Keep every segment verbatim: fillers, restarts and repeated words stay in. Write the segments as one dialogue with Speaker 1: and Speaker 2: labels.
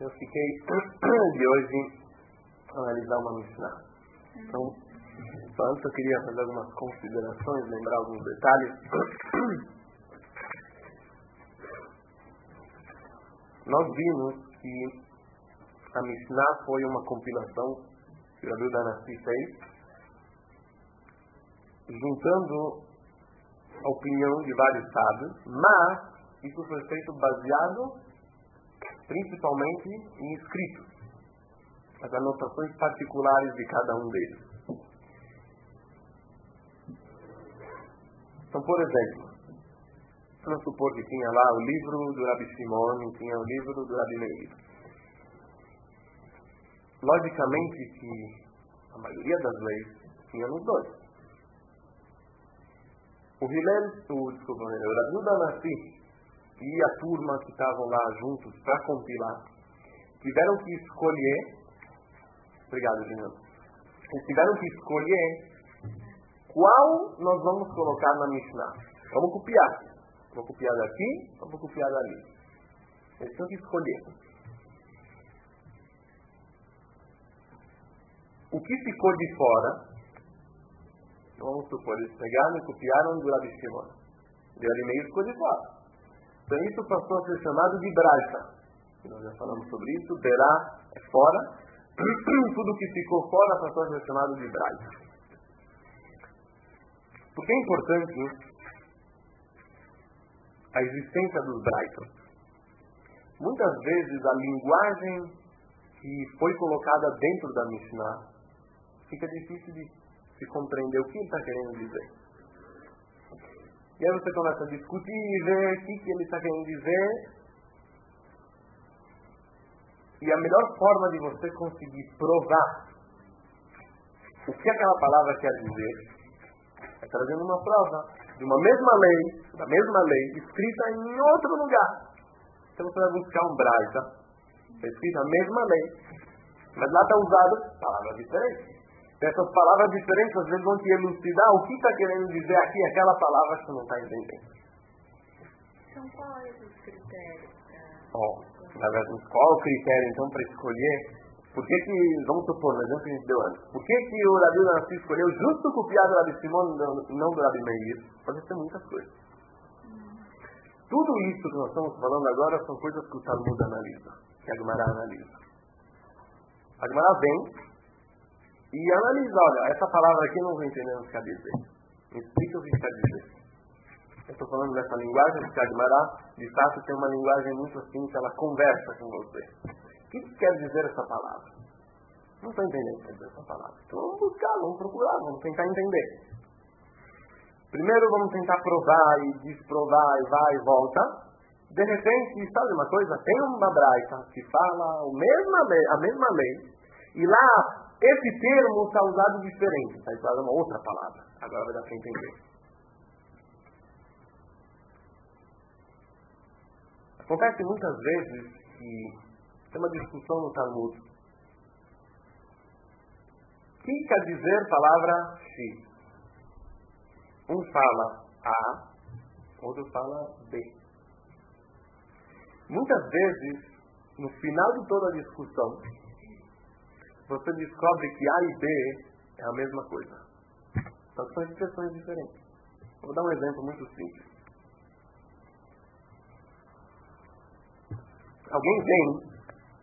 Speaker 1: eu fiquei de hoje analisar uma Mishnah. Então, só antes eu queria fazer algumas considerações, lembrar alguns detalhes. Nós vimos que a Mishnah foi uma compilação que o Rabbi Danassi fez, juntando a opinião de vários sábios, mas isso foi feito baseado principalmente em escritos, as anotações particulares de cada um deles. Então, por exemplo, vamos supor que tinha lá o livro do Rabbi Shimon e tinha o livro do Rabbi Meir. Logicamente que a maioria das leis tinha nos dois. O Hillel, o, desculpa, o Rabbi Danassi e a turma que estavam lá juntos para compilar tiveram que escolher, obrigado, Juliano, eles tiveram que escolher qual nós vamos colocar na Mishnah. Vamos copiar. Vou copiar daqui, ou vou copiar dali. Eles têm que escolher. O que ficou de fora, vamos supor, eles pegaram e copiaram do Rabbi Shimon. O Rabbi Meir ficou de fora. Então isso passou a ser chamado de Braita. Nós já falamos sobre isso. Berá é fora. Tudo que ficou fora passou a ser chamado de Braita. Porque é importante a existência dos Braitos. Muitas vezes a linguagem que foi colocada dentro da Mishnah fica difícil de se compreender o que ele está querendo dizer. E aí você começa a discutir e ver o que, que ele está querendo dizer. E a melhor forma de você conseguir provar o que aquela palavra quer dizer é trazendo uma prova de uma mesma lei, da mesma lei, escrita em outro lugar. Então você vai buscar um Braita, está escrita a mesma lei, mas lá está usado palavras diferentes. Essas palavras diferentes às vezes vão te elucidar o que está querendo dizer aqui aquela palavra que você não está entendendo.
Speaker 2: Então quais os critérios?
Speaker 1: Oh, na verdade, qual o critério então para escolher? Por que que, vamos supor, no exemplo que a gente deu antes, por que que o Rabbi Danassi escolheu justo copiar do Rabbi Shimon e não do Rabbi Meir? Pode ser muitas coisas. Hum. Tudo isso que nós estamos falando agora são coisas que o Talmud analisa, que a Gemara analisa. A Gemara vem e analisa, olha, essa palavra aqui não vou entender o que quer dizer. Me explica o que quer dizer. Eu estou falando dessa linguagem, porque a Gemara, de fato, tem uma linguagem muito assim, que ela conversa com você. O que quer dizer essa palavra? Não estou entendendo o que quer dizer essa palavra. Então vamos buscar, vamos procurar, vamos tentar entender. Primeiro vamos tentar provar e desprovar e vai e volta. De repente, sabe uma coisa? Tem uma braita que fala a mesma lei, a mesma lei e lá esse termo está usado diferente. Está usado uma outra palavra. Agora vai dar para entender. Acontece muitas vezes que tem uma discussão no Talmud. O que quer dizer a palavra X? Um fala A, outro fala B. Muitas vezes, no final de toda a discussão, você descobre que A e B é a mesma coisa. Só que são expressões diferentes. Vou dar um exemplo muito simples. Alguém vem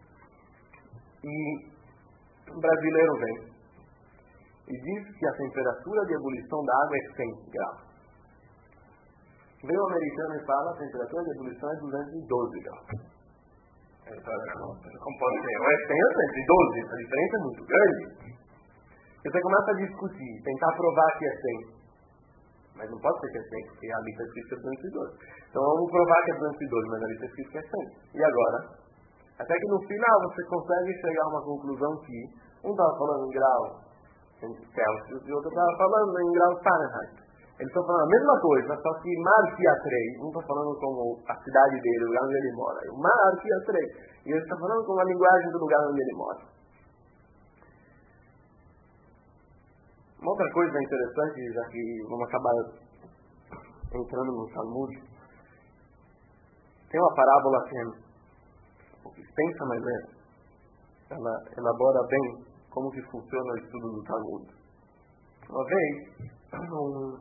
Speaker 1: e um brasileiro vem e diz que a temperatura de ebulição da água é cem graus. Vem um americano e fala que a temperatura de ebulição é duzentos e doze graus. Ele fala, como pode ser? Ou é cem ou cento e doze? A diferença é muito grande. E você começa a discutir, tentar provar que é cem. Mas não pode ser que é cem, porque ali está escrito que é duzentos e doze. Então vamos provar que é duzentos e doze, mas ali está escrito que é cem. E agora? Até que no final você consegue chegar a uma conclusão que um estava falando em graus Celsius e o outro estava falando em graus Fahrenheit. Eles estão falando a mesma coisa, só que Marquia três, um está falando como a cidade dele, o lugar onde ele mora. O Marquia três. E ele está falando com a linguagem do lugar onde ele mora. Uma outra coisa interessante, já que vamos acabar entrando no Talmud, tem uma parábola que é extensa, mas é ela elabora bem como que funciona o estudo do Talmud. Uma vez, um,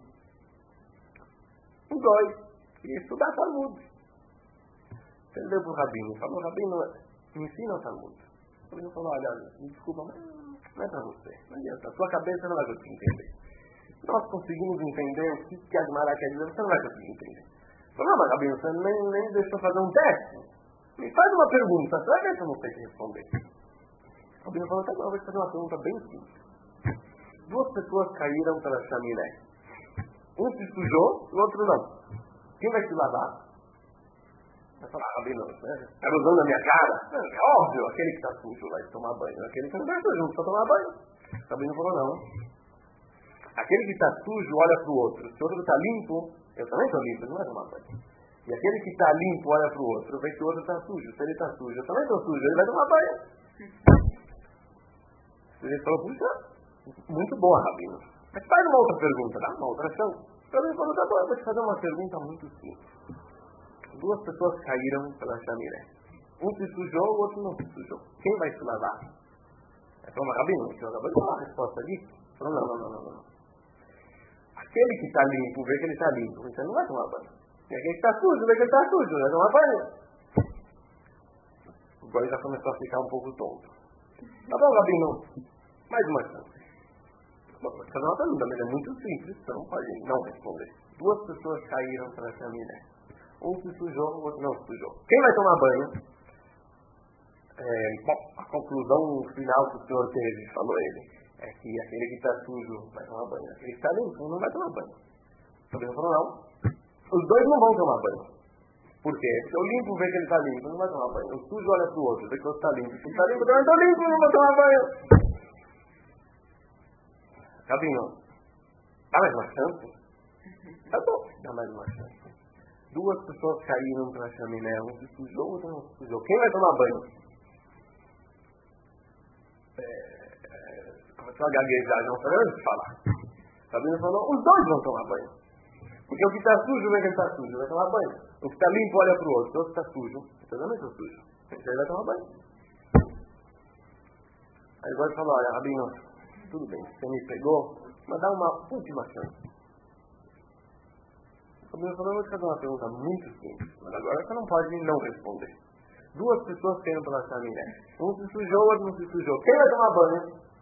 Speaker 1: um dói queria estudar Talmud. Ele deu para o Rabino, falou, Rabino, me ensina o Talmud. O Rabino falou, olha, me desculpa, mas não é para você. Não adianta, a sua cabeça não vai conseguir entender. Nós conseguimos entender o que, que a Gemara quer dizer, você não vai conseguir entender. Falou, não, mas Rabino, você nem, nem deixou fazer um teste. Me faz uma pergunta, você vai ver se eu não sei te responder. O Rabino falou, tá bom, eu vou te fazer uma pergunta bem simples. Duas pessoas caíram pela chaminé. Um se sujou, o outro não. Quem vai se lavar? Vai falar, ah, Rabino, está usando a minha cara? É óbvio, aquele que está sujo vai tomar banho. Aquele que não está sujo não precisa tomar banho. O Rabino falou, não. Aquele que está sujo olha para o outro. Se o outro está limpo, eu também estou limpo, não vai tomar banho. E aquele que está limpo olha para o outro, vê que o outro está sujo. Se ele está sujo, eu também estou sujo, ele vai tomar banho. Ele falou, puxa, muito boa, Rabino. Mas faz uma outra pergunta, dá uma outra ação. O Rabino falou, tá bom, eu vou te fazer uma pergunta muito simples. Duas pessoas caíram pela chaminé. Um se sujou, o outro não se sujou. Quem vai se lavar? Ele falou, mas Rabino, você acabou de falar a resposta disso? Ele falou, não, não, não, não, não. Aquele que está limpo, vê que ele está limpo, então não vai tomar banho. E aquele que está sujo, vê que ele está sujo, vai tomar banho. O boy já começou a ficar um pouco tonto. Tá bom, Rabino, mais uma chance. Bom, vou te fazer uma pergunta, mas é muito simples, você não pode não responder. Duas pessoas caíram pela chaminé. Um se sujou, o outro não se sujou. Quem vai tomar banho? É, bom, a conclusão final que o senhor teve, falou ele, é que aquele que está sujo vai tomar banho. Aquele que está limpo não vai tomar banho. O Rabino falou, não. Os dois não vão tomar banho. Por quê? Se o limpo vê que ele está limpo, não vai tomar banho. O sujo olha para o outro, vê que o outro está limpo. Se ele está limpo, eu também estou limpo, não vou tomar banho. Rabino, dá mais uma chance? Tá bom, dá mais uma chance. Duas pessoas caíram para a chaminé, um se sujou, outro não se sujou. Quem vai tomar banho? É, é, começou a gaguejar, não foi antes de falar. Rabino falou, os dois vão tomar banho. Porque o que está sujo vê que ele está sujo, vai tomar banho. O que está limpo olha para o outro, o outro está sujo, eu também estou sujo. Ele vai tomar banho. Aí agora ele falou, olha, Rabino, tudo bem, você me pegou, mas dá uma última chance. O Rabino falou, eu vou te fazer uma pergunta muito simples, mas agora você não pode não responder. Duas pessoas caíram pela chaminé. Um se sujou, o outro não se sujou. Quem vai tomar banho?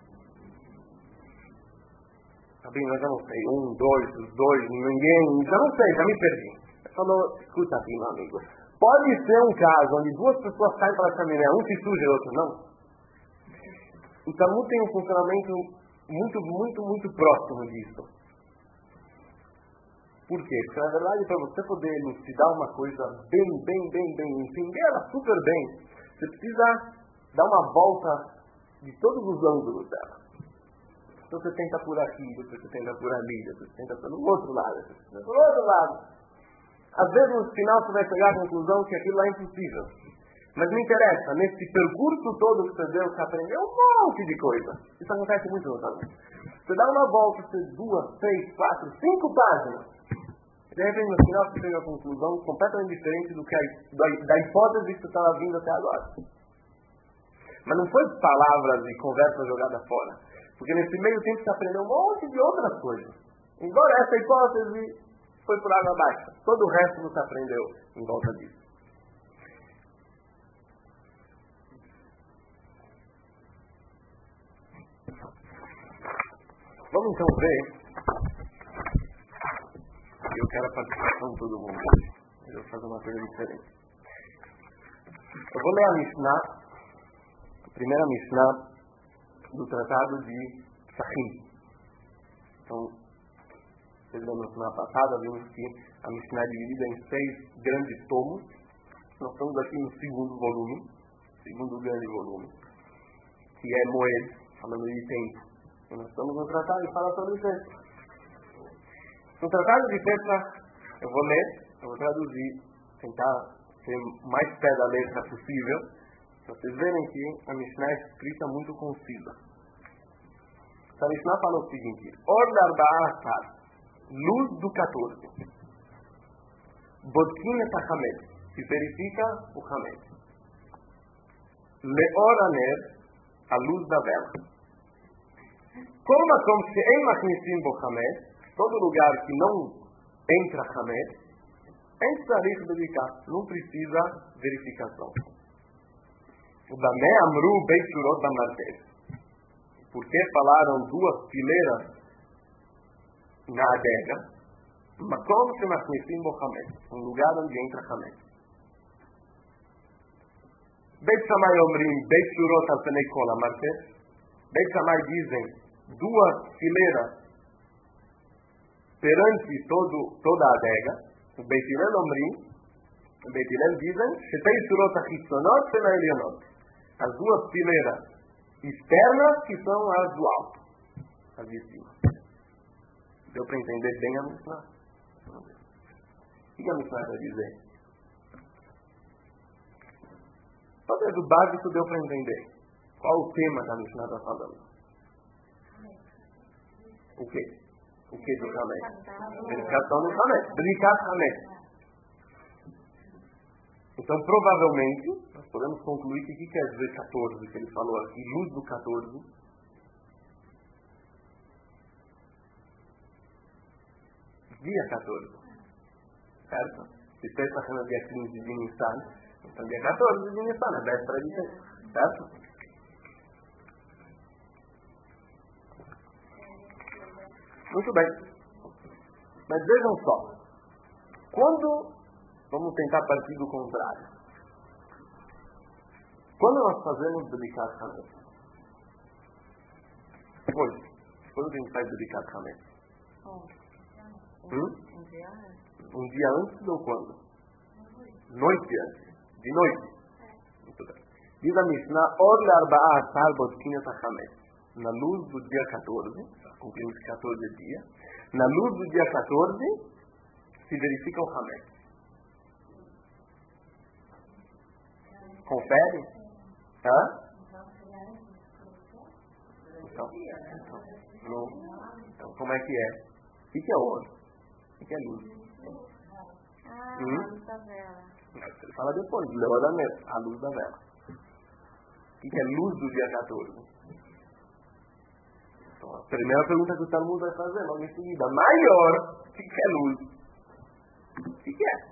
Speaker 1: Rabino, eu já não sei. Um, dois, os dois, ninguém. Já não sei, já me perdi. Ele falou, escuta aqui, meu amigo. Pode ser um caso onde duas pessoas caem pela chaminé, um se suja e o outro não? O Talmud tem um funcionamento muito, muito, muito próximo disso. Por quê? Porque, na verdade, para você poder elucidar uma coisa bem, bem, bem, bem, entender ela super bem, você precisa dar uma volta de todos os ângulos dela. Então você tenta por aqui, depois você tenta por ali, depois você tenta pelo outro lado, depois você tenta pelo outro lado. Às vezes, no final, você vai chegar à conclusão que aquilo é impossível. Mas não interessa, nesse percurso todo que você deu, você aprendeu um monte de coisa. Isso acontece muito no Talmud. Você dá uma volta, você duas, três, quatro, cinco páginas. E de repente, no final, você chega à conclusão completamente diferente do que a, da, da hipótese que você estava vindo até agora. Mas não foi palavras e conversa jogada fora. Porque nesse meio tempo você aprendeu um monte de outras coisas. Embora essa hipótese foi por água abaixo. Todo o resto você aprendeu em volta disso. Vamos então ver. Eu quero a participação de todo mundo. Eu vou fazer uma coisa diferente. Eu vou ler a Mishnah, a primeira Mishnah do Tratado de Sahim. Então, vocês lembram na semana passada, vimos que a Mishnah é dividida em seis grandes tomos. Nós estamos aqui no segundo volume, segundo grande volume, que é Moed, falando de tempo. E nós estamos no Tratado que fala sobre Pesach. No Tratado de Pesach, eu vou ler, eu vou traduzir, tentar ser mais pé da letra possível, para vocês verem que a Mishnah é escrita muito concisa. A Mishnah fala o seguinte: Or Arba'atar, luz do quatorze. Bodkin et Hamed, se verifica o Hamed. Leor Aner, a luz da vela. Como makom she'en machnisim bo chametz, todo lugar que não entra chametz, em tzarich dedicar, não precisa verificação. O Damé Amru Beit Shurot Bamartel. Porque falaram duas fileiras na adega, makom she'machnisim bo chametz, um lugar onde entra chametz. Beit Shammai Omrim Beit Shurot al Penei Kol Amartel. Beit Shammai dizem duas fileiras perante todo, toda a adega. O Beit Hillel Omrim, o Beit Hillel dizem Shetei Shurot HaChitzonot Shel HaElyonot, as duas fileiras externas que são as do alto, as de cima. Deu para entender bem a Mishnah? O que a Mishnah vai dizer? Talvez o básico deu para entender. Qual o tema que a Mishnah está falando? O quê? O que do Hametz? Verificação do Hametz. Verificar Hametz. Então, provavelmente, nós podemos concluir que o que quer dizer quatorze, que ele falou aqui, luz do quatorze. Dia quatorze. Certo? Se você está falando dia quinze de Nissan, então dia quatorze de Nissan, é véspera de tempo. Certo? Muito bem. Mas vejam só. Quando, vamos tentar partir do contrário. Quando nós fazemos dedicar Hametz? Hoje. Quando a gente faz dedicar Hametz? Hum? Um dia antes ou quando? Noite antes. De noite. Muito bem. Diz a Mishnah, Or le'arba'a atzar bodkin et Hametz. Na luz do dia quatorze, cumprimos quatorze dias, na luz do dia quatorze, se verifica o Hametz. Confere? Hã? Então, então, não, então, como é que é? O que é ouro? O que é luz?
Speaker 2: Ah,
Speaker 1: hum?
Speaker 2: a luz da vela.
Speaker 1: Ele fala depois, a luz da vela. O que é luz do dia quatorze? Então, a primeira pergunta que o Talmud vai fazer logo em seguida, maior, o que é luz? O que é?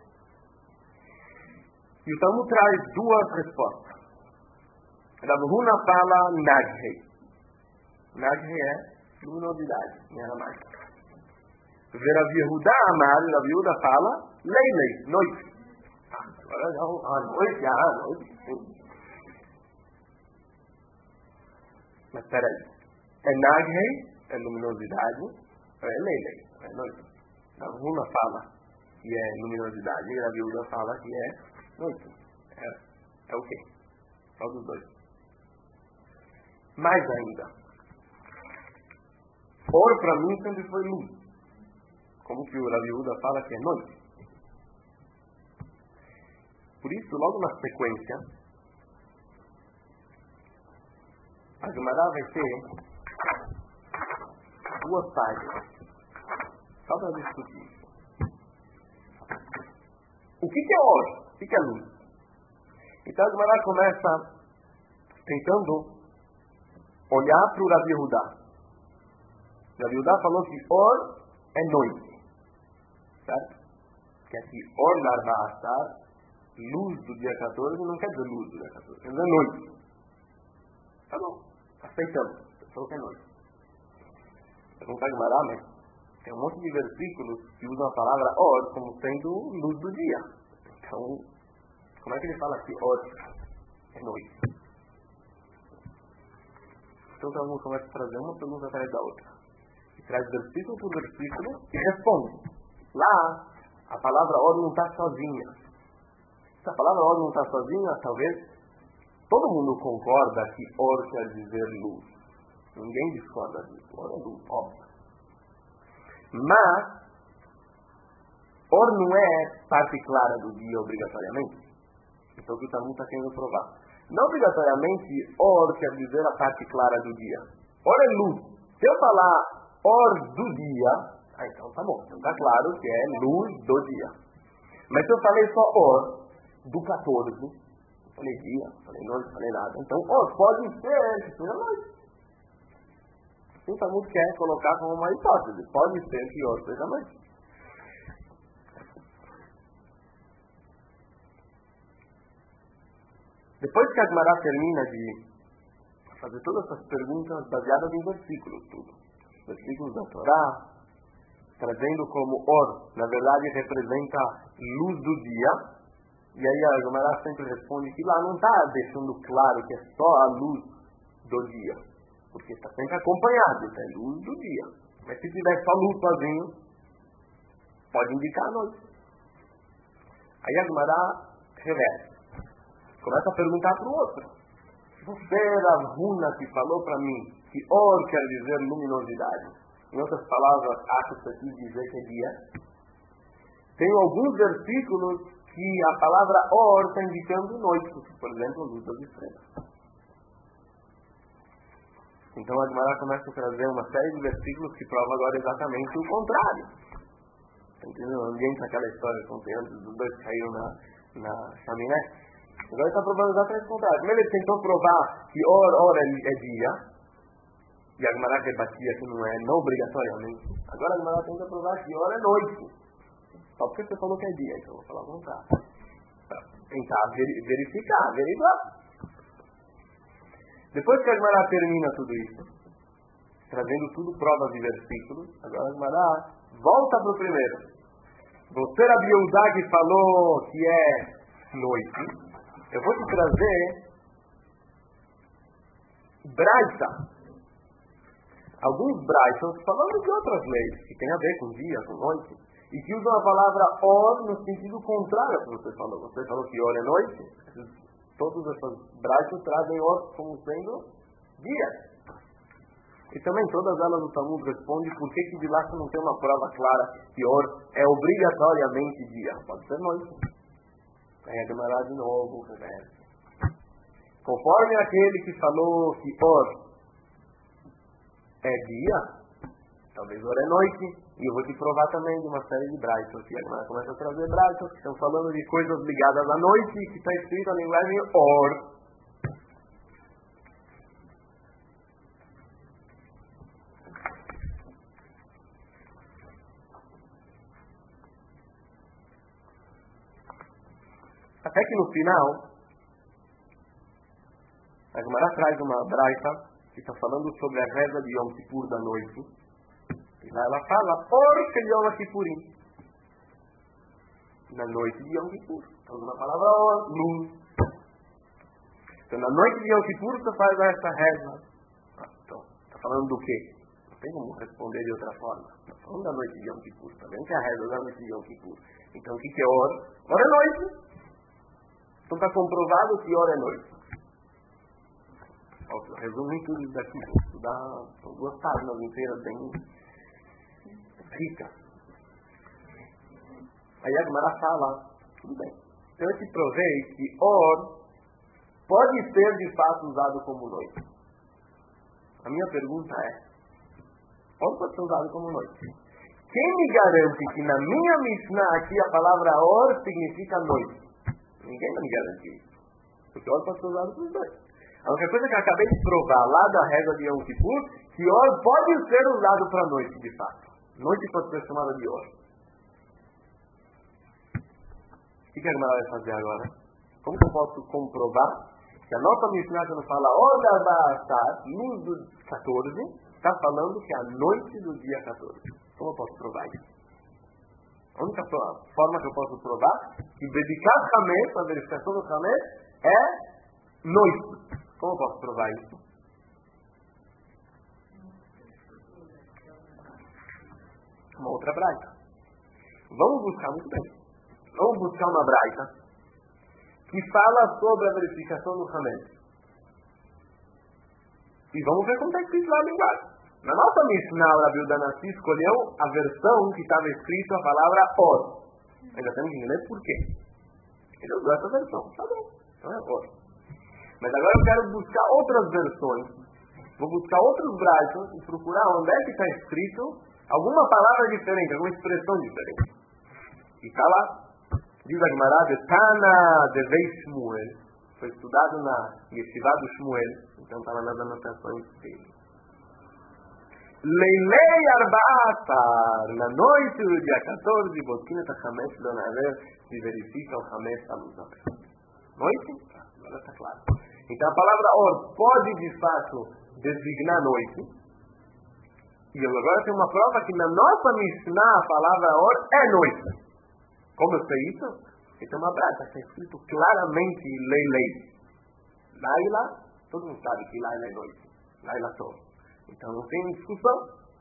Speaker 1: E o Talmud traz duas respostas. Rav Huna fala Naghei. Naghei é luminosidade, em aramaico. Rav Yehuda Amar, Rav Yehuda fala Leilei, noite. Agora já a noite, a noite. Mas peraí. É Naghei, é luminosidade, é Leilei, é noite. Rav Huna fala que é luminosidade, e Rav Yehuda fala que é noite. É, é o quê? Só dos dois. Mais ainda, ouro para mim sempre foi luz. Como que o Rav Yehuda fala que é noite. Por isso, logo na sequência, a Gemara vai ter duas páginas só para discutir isso. O que, que é ouro? O que, que é luz? Então a Gemara começa tentando olhar para o Rav Yehuda. Rav Yehuda falou que or é noite. Certo? Que aqui or larba luz do dia quatorze não quer dizer luz do dia quatorze, quer dizer noite. Tá bom, aceitamos. Falou que é noite. Pergunta a Gemara, mas tem um monte de versículos que usam a palavra or como sendo luz do dia. Então, como é que ele fala que or é noite? Então, o aluno começa a trazer uma pergunta atrás da outra. E traz versículo por versículo e responde. Lá, a palavra or não está sozinha. Se a palavra or não está sozinha, talvez todo mundo concorda que or quer dizer luz. Ninguém discorda disso. Or é luz, óbvio. Mas, or não é parte clara do dia obrigatoriamente. Então, o que o Talmud está querendo provar? Não obrigatoriamente or quer dizer a parte clara do dia. Or é luz. Se eu falar or do dia, ah, então tá bom. Então está claro que é luz do dia. Mas se eu falei só or do quatorze, Falei dia, falei noite, falei nada. Então, oh, pode ser que seja noite. Assim, Talmud quer colocar como uma hipótese. Pode ser que Or seja noite. Depois que a Gemara termina de fazer todas essas perguntas baseadas em versículos, tudo. Versículos da Torá, trazendo como Or, na verdade, representa luz do dia. E aí a Gemara sempre responde que lá não está deixando claro que é só a luz do dia. Porque está sempre acompanhado, é luz do dia. Mas se tiver só luz sozinho, pode indicar a noite. Aí a Gemara reverte. Começa a perguntar para o outro. Você era a Runa que falou para mim que Or quer dizer luminosidade. Em outras palavras, acho que você quis dizer que é dia. Tem alguns versículos que a palavra Or está indicando noite. Por exemplo, luz das estrelas. Então a Gemara começa a trazer uma série de versículos que provam agora exatamente o contrário. Entendeu? Ninguém com aquela história contando dos dois que caíram na, na chaminé. Agora ele está provando exatamente o contrário. Primeiro ele tentou provar que Or, Or é, é dia. E a Gemara rebatia que não é, não obrigatoriamente. Agora a Gemara tenta provar que Or é noite. Só porque você falou que é dia, então eu vou falar o contrário. Para tentar ver, verificar, averiguar. Depois que a Gemara termina tudo isso, trazendo tudo provas e versículos, agora a Gemara volta para o primeiro. Você, Rabi Yehuda, que falou que é noite, eu vou te trazer Braita. Alguns Braitas falando de outras leis, que tem a ver com dia, com noite, e que usam a palavra Or no sentido contrário ao que você falou. Você falou que Or é noite, todas essas Braitas trazem Or como sendo dia. E também todas elas do Talmud respondem por que que de lá não tem uma prova clara que Or é obrigatoriamente dia. Pode ser noite. Aí a Gemara de novo reverte. Conforme aquele que falou que Or é dia, talvez Or é noite, e eu vou te provar também de uma série de braitas. E a Gemara começa a trazer braitas que estão falando de coisas ligadas à noite, que está escrito na linguagem Or. Até que no final, a Gemara traz uma braita que está falando sobre a reza de Yom Kippur da noite. E lá ela fala, Or que Yom Kippurim. Na noite de Yom Kippur. Então, uma palavra Or, luz. Então, na noite de Yom Kippur, você faz essa reza. Ah, então, está falando do quê? Não tem como responder de outra forma. Está falando da noite de Yom Kippur. Está vendo que é a reza da noite de Yom Kippur. Então, o que que é Or? Or é noite. Então está comprovado que Or é noite. Resumir tudo isso daqui. Vou estudar, são duas páginas inteiras bem ricas. Aí a Gemara fala, tudo bem. Então eu te provei que Or pode ser de fato usado como noite. A minha pergunta é, Or pode ser usado como noite? Quem me garante que na minha Mishnah aqui a palavra Or significa noite? Ninguém vai me garantir isso. Porque Or pode ser usado por dois. A única coisa que eu acabei de provar lá da regra de Yom Kippur, que Or pode ser usado para noite, de fato. Noite pode ser chamada de Or. O que a Gemara vai fazer agora? Como que eu posso comprovar que a nossa Mishnah, quando fala Or da Ba'asar, luz do quatorze, está falando que é a noite do dia quatorze? Como eu posso provar isso? A única forma que eu posso provar que dedicar Hametz, a verificação do Hametz, é noite. Como eu posso provar isso? Uma outra braita. Vamos buscar muito bem. Vamos buscar uma braita que fala sobre a verificação do Hametz. E vamos ver como está escrito lá a linguagem. Na nossa Mishnah, o Rabi Yehuda Hanassi escolheu a versão que estava escrito a palavra Or. Ainda temos que entender por quê. Ele usou essa versão. Tá bom. Então é Or. Mas agora eu quero buscar outras versões. Vou buscar outros braitos e procurar onde é que está escrito alguma palavra diferente, alguma expressão diferente. E está lá. Diz a Gemara de Tana de Vei Shmuel. foi estudado na Yeshiva do Shmuel, então estava nas anotações dele. Leilei Arbaatar, na noite do dia quatorze, Botkin et HaChametz Donaver, se verifica o Hametz Aluzabel. Noite? Agora está claro. Então a palavra or pode de fato designar noite. E eu agora tenho uma prova que na nossa Mishnah a palavra or é noite. Como eu sei isso? Porque tem uma brata, está escrito claramente Leilei. Laila, todo mundo sabe que Laila é noite. Laila Tov. Então não tem discussão.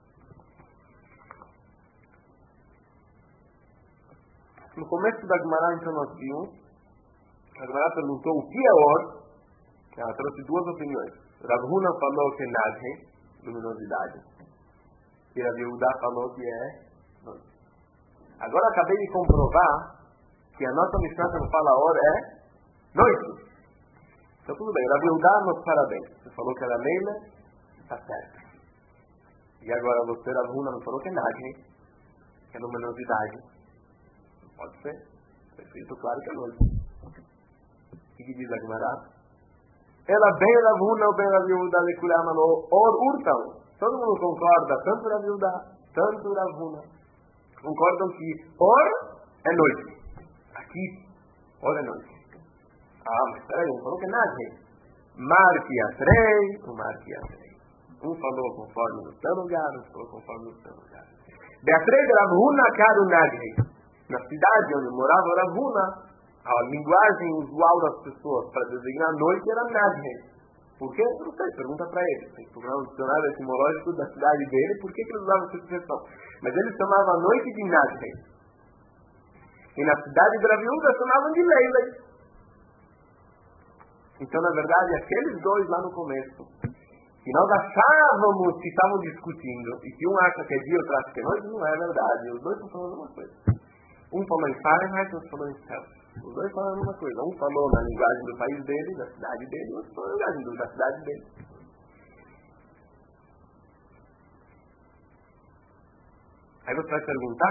Speaker 1: No começo da Gemara, então, nós vimos, a Gemara perguntou o que é or. Ela trouxe duas opiniões. Rav Huna falou que é Nadhe, luminosidade. E Rav Yehuda falou que é noite. Agora acabei de comprovar que a nossa Mishnah quando fala or é noite. Então tudo bem, Rav Yehuda, meus parabéns. Você falou que era Leila, está certo. E agora você, Rav Huna, não falou que é Nadhe, que é luminosidade. Pode ser. Está escrito claro que é noite. O que diz a Gemara? Ela bem Rav Huna ou bem Rav Yehuda lekulam or urtam. Todo mundo concorda, tanto Rav Yehuda, tanto Rav Huna, concordam que or é noite. Aqui, or é noite. Ah, mas peraí, um falou que é Nadhe. Marque atrei, o marque atrei. Um falou conforme no seu lugar, um falou conforme no seu lugar. Beatrei de Rav Huna caro Nadhe. Na cidade onde morava Rav Huna, a linguagem usual das pessoas para designar noite era Nadhe. Por quê? Não sei, pergunta para ele. Tem que procurar um dicionário etimológico da cidade dele, por que, que ele usava essa expressão. Mas ele chamava a noite de Nadhe. E na cidade de Rav Yehuda chamavam de Leila. Então, na verdade, aqueles dois lá no começo, que nós achávamos que estavam discutindo, e que um acha que é dia e outro acha que é noite, não é verdade. Os dois estão falando a mesma coisa. Um falou em Fahrenheit, outro falou em Celsius. Os dois falam a mesma coisa. Um falou na linguagem do país dele, da cidade dele, outro falou na linguagem da cidade dele. Aí você vai perguntar,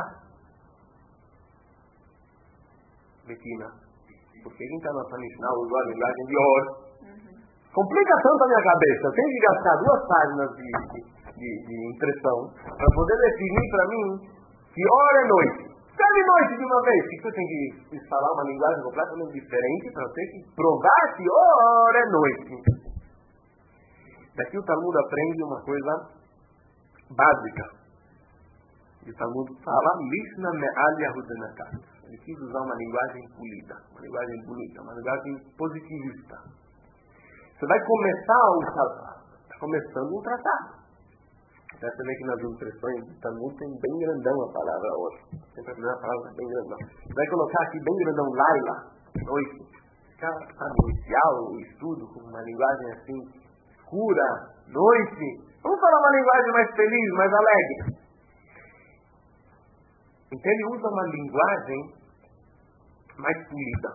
Speaker 1: Betina, por que então a nossa Mishnah usou a linguagem de or? Uhum. Complica tanto a minha cabeça. Eu tenho que gastar duas páginas de, de, de impressão para poder definir para mim que or é noite. Sabe noite de uma vez, que você tem que instalar uma linguagem completamente diferente para ter que provar que or é noite. Daqui o Talmud aprende uma coisa básica. O Talmud fala Lishna me'al yahudenakat. Ele quis usar uma linguagem polida, uma linguagem bonita, uma linguagem positivista. Você vai começar um tratado. Está começando um tratado. Então, você vê que nas impressões do Talmud tem bem grandão a palavra hoje. Sempre a primeira palavra bem grandão. Você vai colocar aqui bem grandão Laila, noite. Fica, sabe, inicial o estudo com uma linguagem assim, escura, noite. Vamos falar uma linguagem mais feliz, mais alegre. Então ele usa uma linguagem mais polida.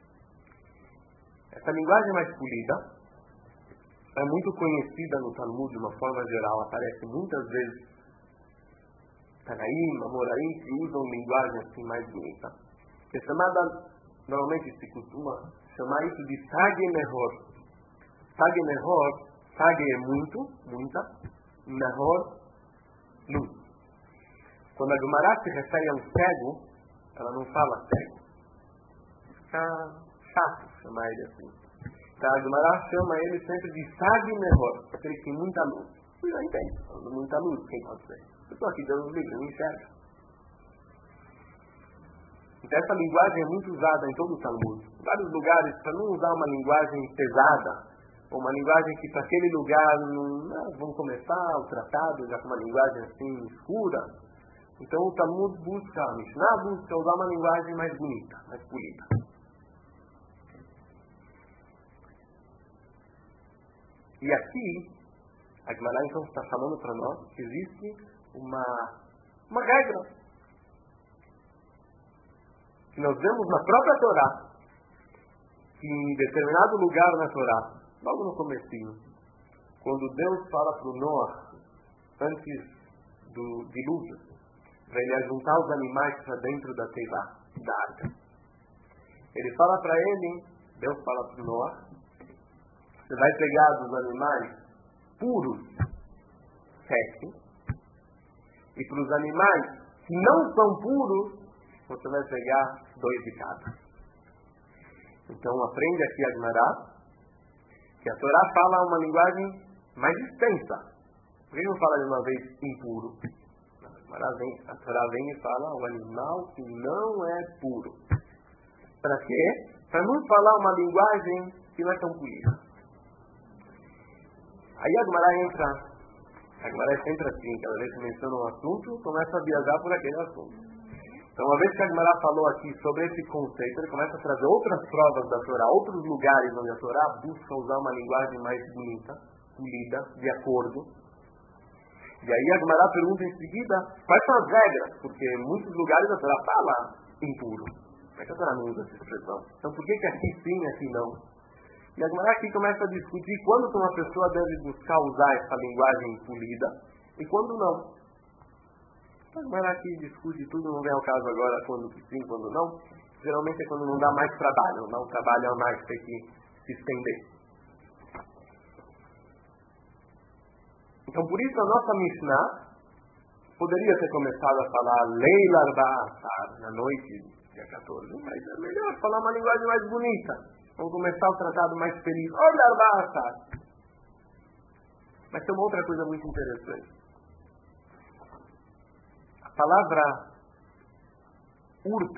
Speaker 1: Essa linguagem mais polida é muito conhecida no Talmud de uma forma geral, aparece muitas vezes Tanaim, Amoraim, que usam linguagem assim mais bonita. É chamada, normalmente se costuma chamar isso de Sage Nehor. Sage Nehor, Sage é muito, muita, Nehor, luz. Quando a Gemara se refere a um cego, ela não fala cego. Fica chato chamar ele assim. Então a Gemara chama ele sempre de Sage Nehor, aquele que tem muita luz. Você já entende, muita luz, quem pode ser? Eu estou aqui dando um livro, não enxerga. Então essa linguagem é muito usada em todo o Talmud. Em vários lugares, para não usar uma linguagem pesada, ou uma linguagem que para aquele lugar, não, não, vamos começar o tratado já com uma linguagem assim escura. Então o Talmud busca, a Mishnah busca usar uma linguagem mais bonita, mais polida. E aqui, a Gemara então está falando para nós que existe uma, uma regra que nós vemos na própria Torá, que em determinado lugar na Torá, logo no comecinho, quando Deus fala para o Noah, antes do dilúvio, para ele ajuntar os animais para dentro da teivá, da arca, ele fala para ele, Deus fala para Noé, você vai pegar dos animais puros, sete, e para os animais que não são puros, você vai pegar dois de cada. Então aprende aqui a Agmará, que a Torá fala uma linguagem mais extensa. Por que não fala de uma vez impuro? A, vem, a Torá vem e fala o animal que não é puro. Para quê? Para não falar uma linguagem que não é tão polida. Aí a Agmará entra, a Agmará entra assim, cada vez que menciona um assunto, começa a viajar por aquele assunto. Então, uma vez que a Agmará falou aqui sobre esse conceito, ele começa a trazer outras provas da Torá, outros lugares onde a Torá busca usar uma linguagem mais bonita, polida, de acordo. E aí a Agmará pergunta em seguida, quais são as regras? Porque em muitos lugares a Torá fala impuro. Mas a Torá não usa essa expressão. Então, por que que aqui sim e aqui não? E a Agmará aqui começa a discutir quando que uma pessoa deve buscar usar essa linguagem polida e quando não. A Agmará aqui discute tudo, não vem ao caso agora quando que sim, quando não. Geralmente é quando não dá mais trabalho, não trabalho a mais, tem que se estender. Então por isso a nossa Mishnah poderia ter começado a falar Leila Arba'asar, na noite dia quatorze, mas é melhor falar uma linguagem mais bonita. Vamos começar o tratado mais feliz. Olha Arba'asar. Mas tem uma outra coisa muito interessante. A palavra urta,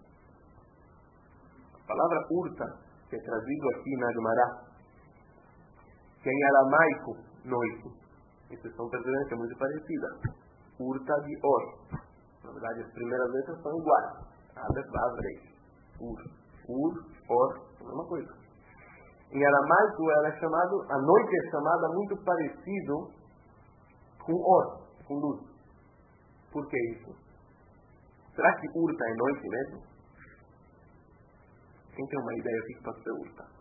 Speaker 1: a palavra urta, que é trazido aqui na Agmará, que é em aramaico, noite. Expressão precedente é muito parecida. Urta de or. Na verdade, as primeiras letras são iguais. Aleph, Vav, Resh. Ur. Ur, or, a mesma coisa. Em aramaico, ela é chamado, a noite é chamada muito parecido com or, com luz. Por que isso? Será que urta é noite mesmo? Quem tem uma ideia do que pode ser urta?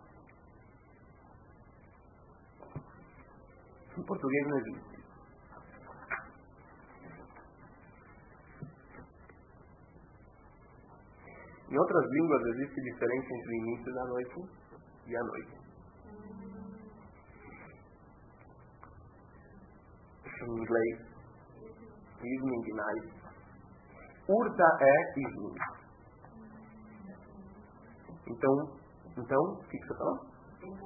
Speaker 1: Em português não existe. Em outras línguas existe diferença entre o início da noite e a noite. Em inglês, evening, night. Urta é evening. Então, então, o que você falou?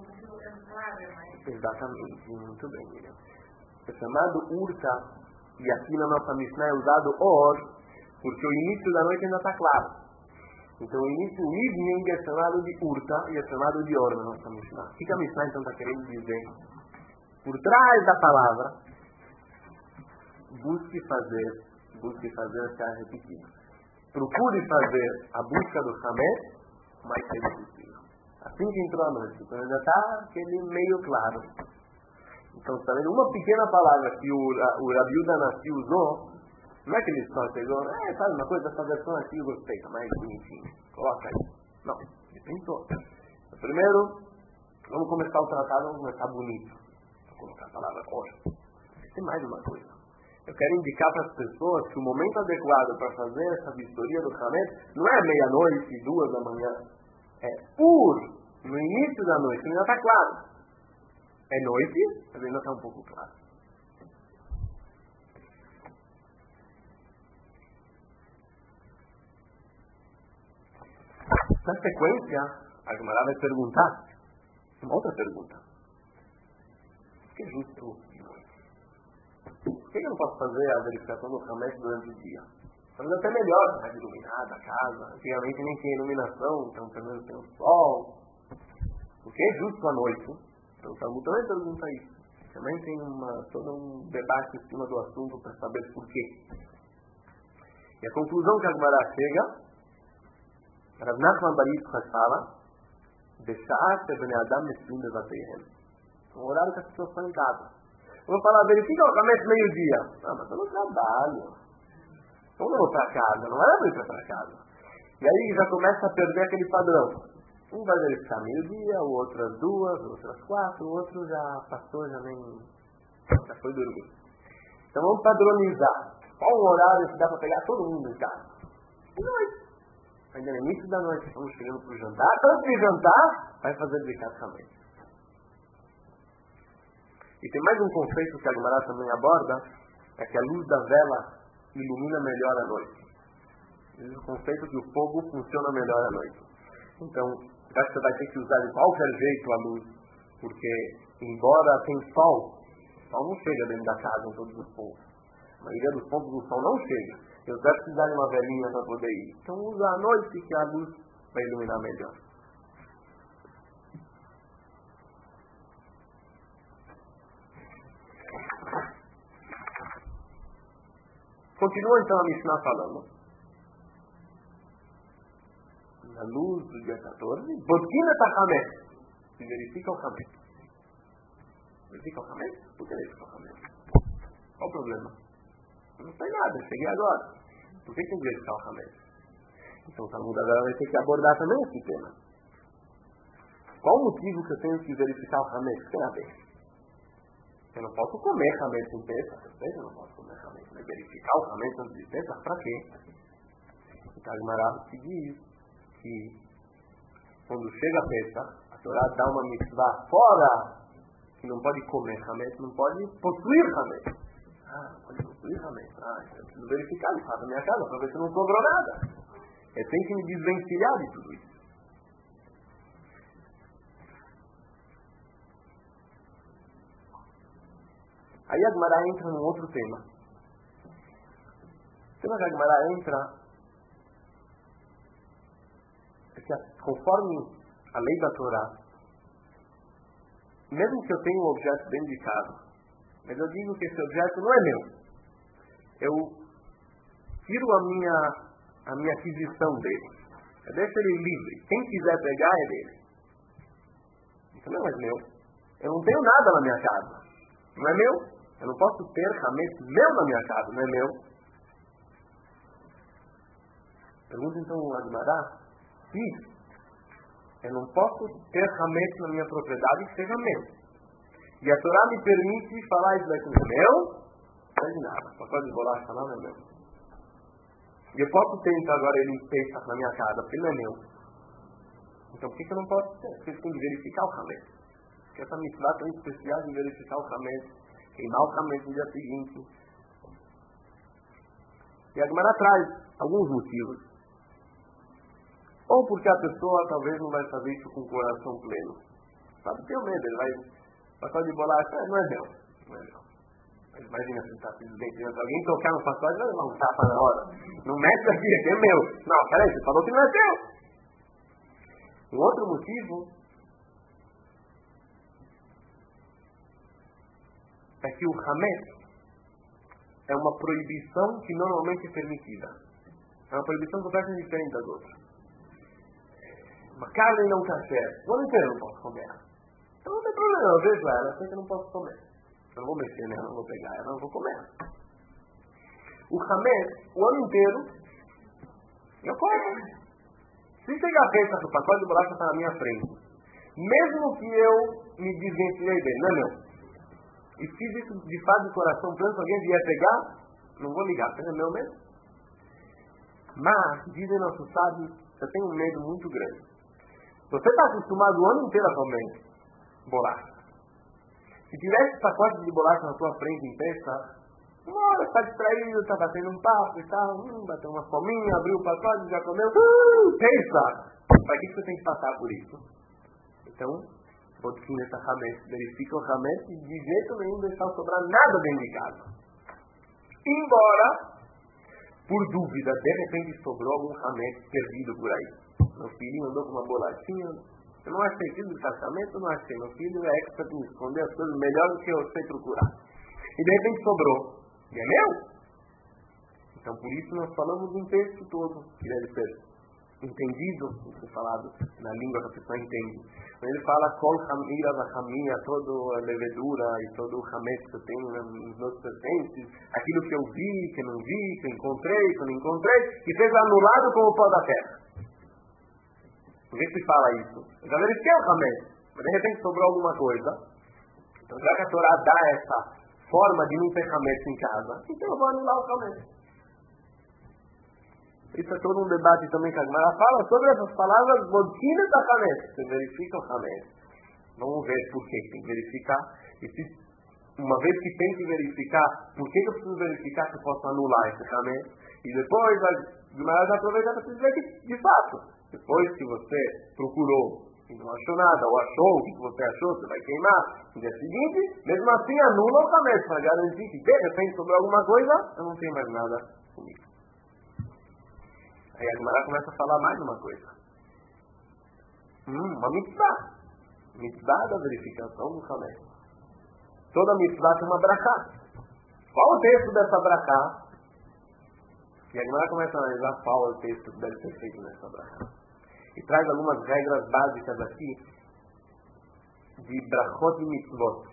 Speaker 1: Exatamente, muito bem, Miriam. É chamado urta, e aqui na nossa Mishnah é usado or, porque o início da noite ainda está claro. Então o início, o evening é chamado de urta e é chamado de or na nossa Mishnah. O que a Mishnah então está querendo dizer? Por trás da palavra, busque fazer, busque fazer está repetido. Procure fazer a busca do Hametz o mais cedo possível. Assim que entrou a noite, então ainda está aquele meio claro. Então, está vendo? Uma pequena palavra que o, o Rabi Yehuda Hanassi usou, não é que ele só pegou, é, sabe uma coisa, essa versão aqui eu gostei, tá mais bonitinho, coloca aí. Não, ele pensou. Então, primeiro, vamos começar o tratado, vamos começar bonito. Vou colocar a palavra or. Tem mais uma coisa. Eu quero indicar para as pessoas que o momento adequado para fazer essa vistoria do Hametz não é meia-noite, duas da manhã. É ur, no início da noite, ainda está claro. É noite, mas ainda está um pouco claro. Na sequência, a Agmará vai perguntar uma outra pergunta. Por que justo de noite? Por que eu não posso fazer a verificação do Hametz durante o dia? Talvez até melhor, mais iluminada a casa. Antigamente nem tinha iluminação, então pelo menos tem o sol. Por que é justo à noite? Então o Talmud também pergunta isso. Também tem uma, todo um debate em cima do assunto para saber por quê. E a conclusão que a Agmará chega, Rav Nachman bar Yitzchak fala, B'sha'at bnei Adam metzim bevateihem. Um horário que as pessoas estão em casa. Eu vou falar, verifica o Hametz meio-dia. Ah, mas eu não trabalho. Então eu vou para casa, não é para ir para casa. E aí já começa a perder aquele padrão. Um vai verificar meio-dia, o outro às duas, o outro às quatro, o outro já passou, já nem... já foi dormir. Então vamos padronizar. Qual o horário que dá para pegar todo mundo em casa? De noite. ainda no início da noite, estamos chegando para o jantar, antes de jantar, vai fazer Birkat Hametz. E tem mais um conceito que a Gemara também aborda, é que a luz da vela ilumina melhor a noite. Esse é o conceito que o fogo funciona melhor à noite. Então, acho que você vai ter que usar de qualquer jeito a luz, porque embora tem sol, o sol não chega dentro da casa em todos os pontos. A maioria dos pontos do sol não chega. Eu vai precisar de uma velinha para poder ir. Então usa à noite que a luz vai iluminar melhor. Continua então a Mishnah falando. Na luz do dia quatorze, Bodkina tá Hametz. Se verifica o Hametz. Verifica o Hametz? Por que verifica o Hametz? Qual o problema? Eu não sei nada, eu cheguei agora. Por que tem que verificar o Hametz? Então o Talmud agora vai ter que abordar também esse tema. Qual o motivo que eu tenho que verificar o Hametz? Tem a ver. Eu não posso comer Hametz em Pesach. Eu sei que eu não posso comer Hametz. Mas verificar o Hametz antes de Pesach, pra quê? Então a Gemara se diz que quando chega a Pesach, a Torá dá uma mitzvah fora, que não pode comer Hametz, não pode possuir Hametz. Ah, não pode possuir Hametz. Ah, eu preciso verificar de fato na minha casa, para ver se não sobrou nada. Eu tenho que me desvencilhar de tudo isso. Aí a Gemara entra num outro tema. O tema que a Gemara entra é que, conforme a lei da Torá, mesmo que eu tenha um objeto dentro de casa, mas eu digo que esse objeto não é meu, eu tiro a minha, a minha aquisição dele. Eu deixo ele livre. Quem quiser pegar é dele. Isso não é mais meu. Eu não tenho nada na minha casa. Não é meu. Eu não posso ter Hametz meu na minha casa, não é meu. Pergunta então a Gemara, se eu não posso ter Hametz na minha propriedade que seja meu, e a Torá me permite falar isso daqui não é meu, não é de nada, só pode bolacha não é meu. E eu posso ter então agora ele em Pesach na minha casa, porque ele não é meu. Então por que, que eu não posso ter? Porque eu tenho que verificar o Hametz. Porque essa mitzvah tão especial de verificar o Hametz, queimar o Hametz no dia seguinte. E a Gemara traz alguns motivos. Ou porque a pessoa talvez não vai fazer isso com o coração pleno. Sabe, tem medo, ele vai pacote de bolacha, não é meu. Não é meu. Mas imagina se está desdenteando alguém tocar no pacote, vai levar um tapa na hora. Não mexe aqui, aqui é meu. Não, peraí, você falou que não é teu. Um outro motivo é que o Hametz é uma proibição que normalmente é permitida. É uma proibição completamente diferente das outras. Uma carne não kasher, o ano inteiro eu não posso comer. Então não tem problema, eu vejo ela, eu sei que eu não posso comer. Eu não vou mexer nela, não vou pegar ela, não vou comer. O Hametz, o ano inteiro, eu como. Se chegar a peça do pacote de bolacha está na minha frente, mesmo que eu me desvencilhei dele, não é meu? E fiz isso de fato de coração pleno, se alguém vier pegar, não vou ligar, porque é meu mesmo. Mas, dizem nossos sábios, eu tenho um medo muito grande. Você está acostumado o ano inteiro a comer bolacha. Se tivesse pacote de bolacha na tua frente em festa, uma hora está distraído, está batendo um papo e tal, hum, bateu uma fominha, abriu o pacote, já comeu, uh, pensa! Para que você tem que passar por isso? Então, vou definir essa Hametz, verifica o Hametz e de jeito nenhum deixar sobrar nada dentro de casa. Embora, por dúvida, de repente sobrou algum Hametz perdido por aí. Meu filho andou com uma bolachinha, eu não achei filho de casamento, eu não achei. Meu filho é expert em esconder as coisas melhor do que eu sei procurar. E de repente sobrou. E é meu? Então por isso nós falamos um texto todo, que deve ser entendido, isso é falado na língua que a pessoa entende. Quando ele fala Kol Hamira Vachamia, toda a levedura e todo o Hametz que eu tenho nos meus presentes, aquilo que eu vi, que não vi, que eu encontrei, que eu não encontrei, que seja anulado como o pó da terra. Por que se fala isso? Eu já verifiquei o Hametz, mas de repente sobrou alguma coisa. Então já que a Torá dá essa forma de não ter Hametz em casa, então eu vou anular o Hametz. Isso é todo um debate também que a Gemara fala sobre essas palavras bodkinas da Hametz. Você verifica o Hametz. Vamos ver por que tem que verificar. E se, uma vez que tem que verificar, por que eu preciso verificar que eu posso anular esse Hametz? E depois a Gemara já aproveita para dizer que, de fato, depois que você procurou e não achou nada, ou achou o que você achou, você vai queimar no dia seguinte, mesmo assim anula o Hametz para garantir que de repente sobre alguma coisa, eu não tenho mais nada comigo. Aí a Gemara começa a falar mais uma coisa. Hum, uma mitzvah. Mitzvah da verificação do Hametz. Toda mitzvah tem uma brachá. Qual o texto dessa brachá? E a Gemara começa a analisar qual é o texto que deve ser feito nessa brachá. E traz algumas regras básicas aqui de brachot e mitzvot.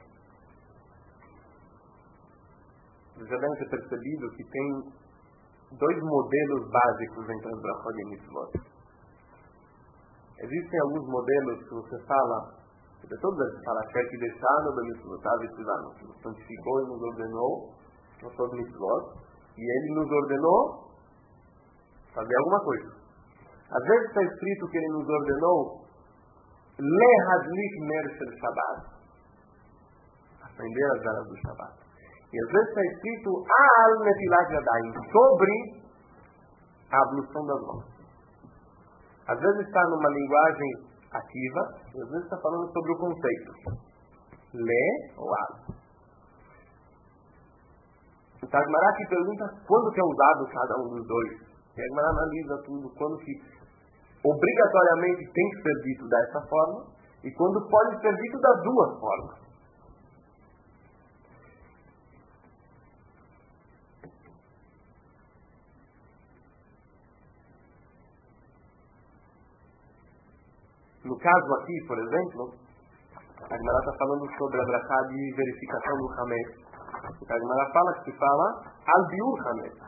Speaker 1: Vocês já devem ter percebido que tem dois modelos básicos entre as brachot e mitzvot. Existem alguns modelos que você fala, de todos eles, você fala, quer que deixar no mitzvot, mitzvot, que nos santificou e nos ordenou, nós somos mitzvot, e ele nos ordenou fazer alguma coisa. Às vezes está escrito que ele nos ordenou lehadlik ner shel Shabbat, acender as velas do Shabbat. E às vezes está escrito al netilat yadayim, sobre a ablução das mãos. Às vezes está numa linguagem ativa, e às vezes está falando sobre o conceito. Le ou al. O Gemara aqui pergunta quando que é usado cada um dos dois. E a Gemara analisa tudo, quando que obrigatoriamente tem que ser dito dessa forma e quando pode ser dito das duas formas. No caso aqui, por exemplo, a Gemara está falando sobre a brachá de verificação do Hametz. A Gemara fala que se fala al biur Hametz.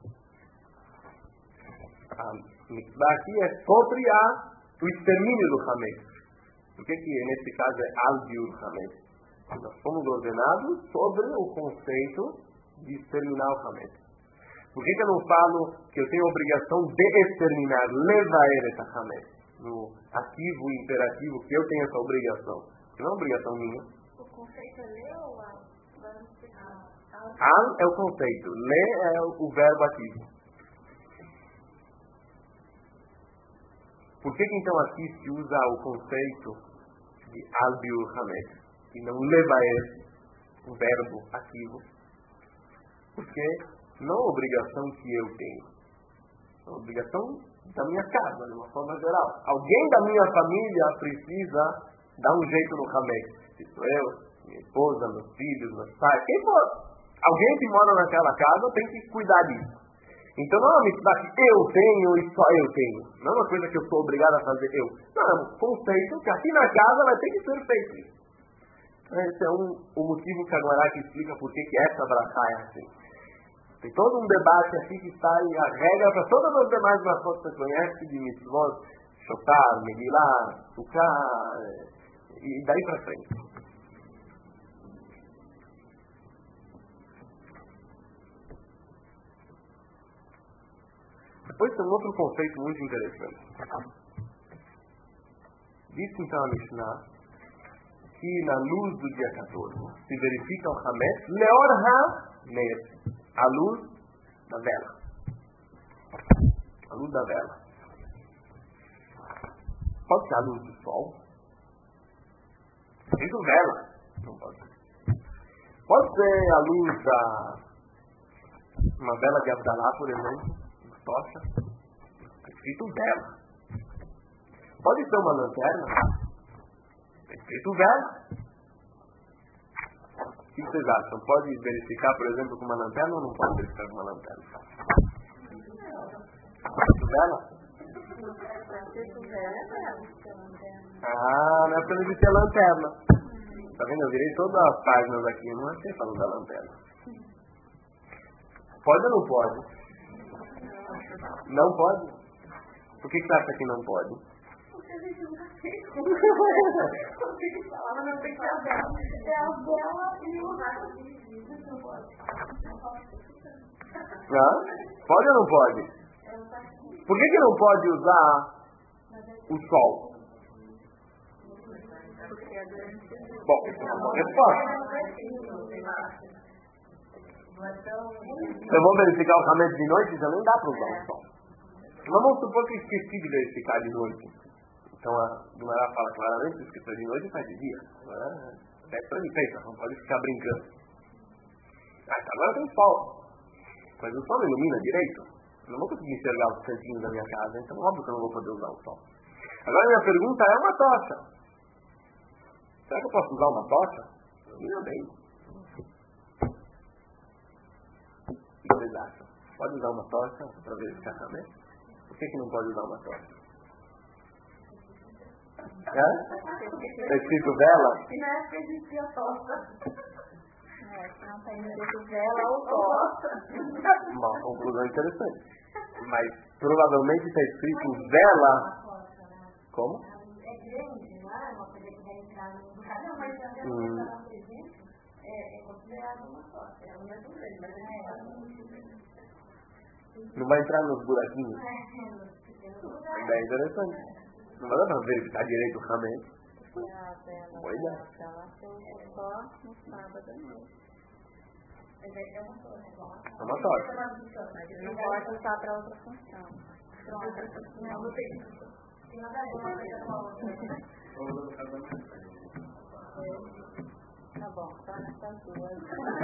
Speaker 1: A mitzvah aqui é sobre a, o extermínio do Hametz. Por que que nesse caso é al biur Hametz? Nós fomos ordenados sobre o conceito de exterminar o Hametz. Por que que eu não falo que eu tenho a obrigação de exterminar, levaer et Hametz? No ativo e imperativo, que eu tenho essa obrigação. Que não é uma obrigação minha.
Speaker 2: O conceito é le ou al?
Speaker 1: Al é o conceito. Le é o verbo ativo. Por que que então aqui se usa o conceito de al biur Hametz e não levaer, o verbo ativo? Porque não é uma obrigação que eu tenho. É uma obrigação da minha casa, de uma forma geral. Alguém da minha família precisa dar um jeito no Hametz. Se sou eu, minha esposa, meus filhos, meus pais, quem for. Alguém que mora naquela casa tem que cuidar disso. Então não é uma mitzvah que eu tenho e só eu tenho. Não é uma coisa que eu sou obrigado a fazer eu. Não, é um conceito que aqui na casa vai ter que ser feito. Então, esse é um, o motivo que a Gemara explica por que essa brachá é assim. Tem todo um debate aqui que está aí, a regra para todas as demais brachot que você conhece, de mitzvot, Shotar, Megillah, Sukkah, e daí para frente. Depois tem um outro conceito muito interessante. Diz então a Mishnah que na luz do dia quatorze se verifica o Hametz leor ha-ner, a luz da vela. A luz da vela. Pode ser a luz do sol? Tem do vela. Não pode ser. Pode ser a luz da... uma vela de Abdalá, por exemplo. Tocha, está escrito vela. Pode ser uma lanterna, está escrito vela. O que vocês acham? Pode verificar, por exemplo, com uma lanterna ou não pode verificar com uma lanterna? Escrito vela? Ah, não é para ele ter lanterna. Tá vendo? Eu virei todas as páginas aqui, não achei falando da lanterna. Pode ou não pode? Não pode? Por que, que você acha que não pode?
Speaker 2: Porque a gente nunca fez. Porque ele falava não tem que ser a vela. É a vela e o raio. Não pode.
Speaker 1: Não? Pode ou não pode? Por que que não pode usar o sol? Bom, é uma boa resposta. Então vamos verificar o Hametz de noite, já não dá para usar o sol. Mas vamos supor que eu esqueci de verificar de noite. Então a Guimarães fala claramente que o escritor de noite faz de dia. É para mim, pensa, não pode ficar brincando. Ah, agora tem sol. Mas o sol não ilumina direito. Eu não vou conseguir enxergar os cantinhos da minha casa, então óbvio que eu não vou poder usar o sol. Agora minha pergunta é uma tocha. Será que eu posso usar uma tocha? Ilumina bem. O que vocês acham? Pode usar uma tocha para verificar também? Por que que não pode usar uma tocha? É? Está escrito vela?
Speaker 2: E na época existia tocha.
Speaker 3: É, se não tem escrito vela ou tocha.
Speaker 1: Uma conclusão interessante. Mas provavelmente está escrito vela. Como?
Speaker 2: É grande, não é uma coisa que vai entrar no carro. Não, mas a
Speaker 1: Hum.
Speaker 2: é considerada uma tocha. Ela não é tão grande, mas é
Speaker 1: Não vai entrar nos buraquinhos. A ideia é interessante. Não vai dar para verificar direito o Hametz.
Speaker 3: A vela,
Speaker 1: Boa ideia.
Speaker 3: ela foi só no sábado à noite.
Speaker 2: É uma tocha.
Speaker 1: É uma tocha.
Speaker 3: Mas ele não pode usar para outra função. Pronto.
Speaker 2: Não, não tem. Tem nada a ver uma coisa com a outra.
Speaker 3: Tá bom, só nessas duas.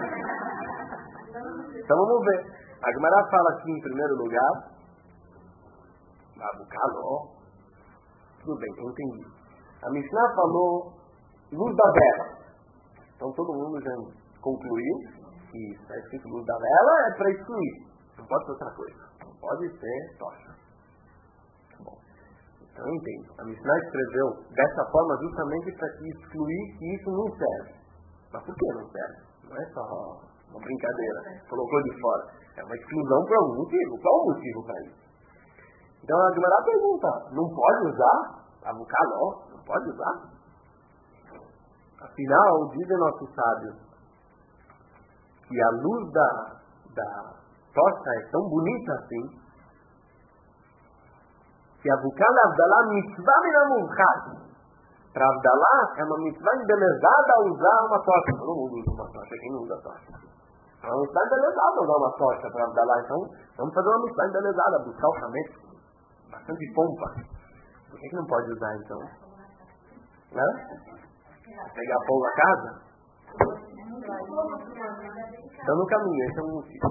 Speaker 1: Então vamos ver. A Guimarães fala aqui em primeiro lugar. Abu Caló. Tudo bem, eu entendi. A Mishnah falou luz da vela. Então todo mundo já concluiu que está escrito luz da vela é para excluir. Não pode ser outra coisa. Não pode ser tocha. Bom, então eu entendo. A Mishnah escreveu dessa forma justamente para excluir que isso não serve. Mas por que não serve? Não é só uma brincadeira. Colocou de fora. É uma exclusão por algum motivo. Qual o motivo para isso? Então a Guimarães pergunta, não pode usar? Abu Caló, não pode usar? Afinal, dizem nossos sábios que a luz da, da tocha é tão bonita assim que Abu Caló Avdalá mitzvah minamurchat. Para Avdalá é uma mitzvah embelezada a usar uma tocha. Todo mundo usa uma tocha, quem não usa tocha? É uma mitzvah embelezada a usar uma tocha para Avdalá. Então vamos fazer uma mitzvah embelezada, buscar o Hametz. Bastante pompa. Por que, que não pode usar então? Né? Pegar fogo a casa? Então no caminho, esse é um motivo.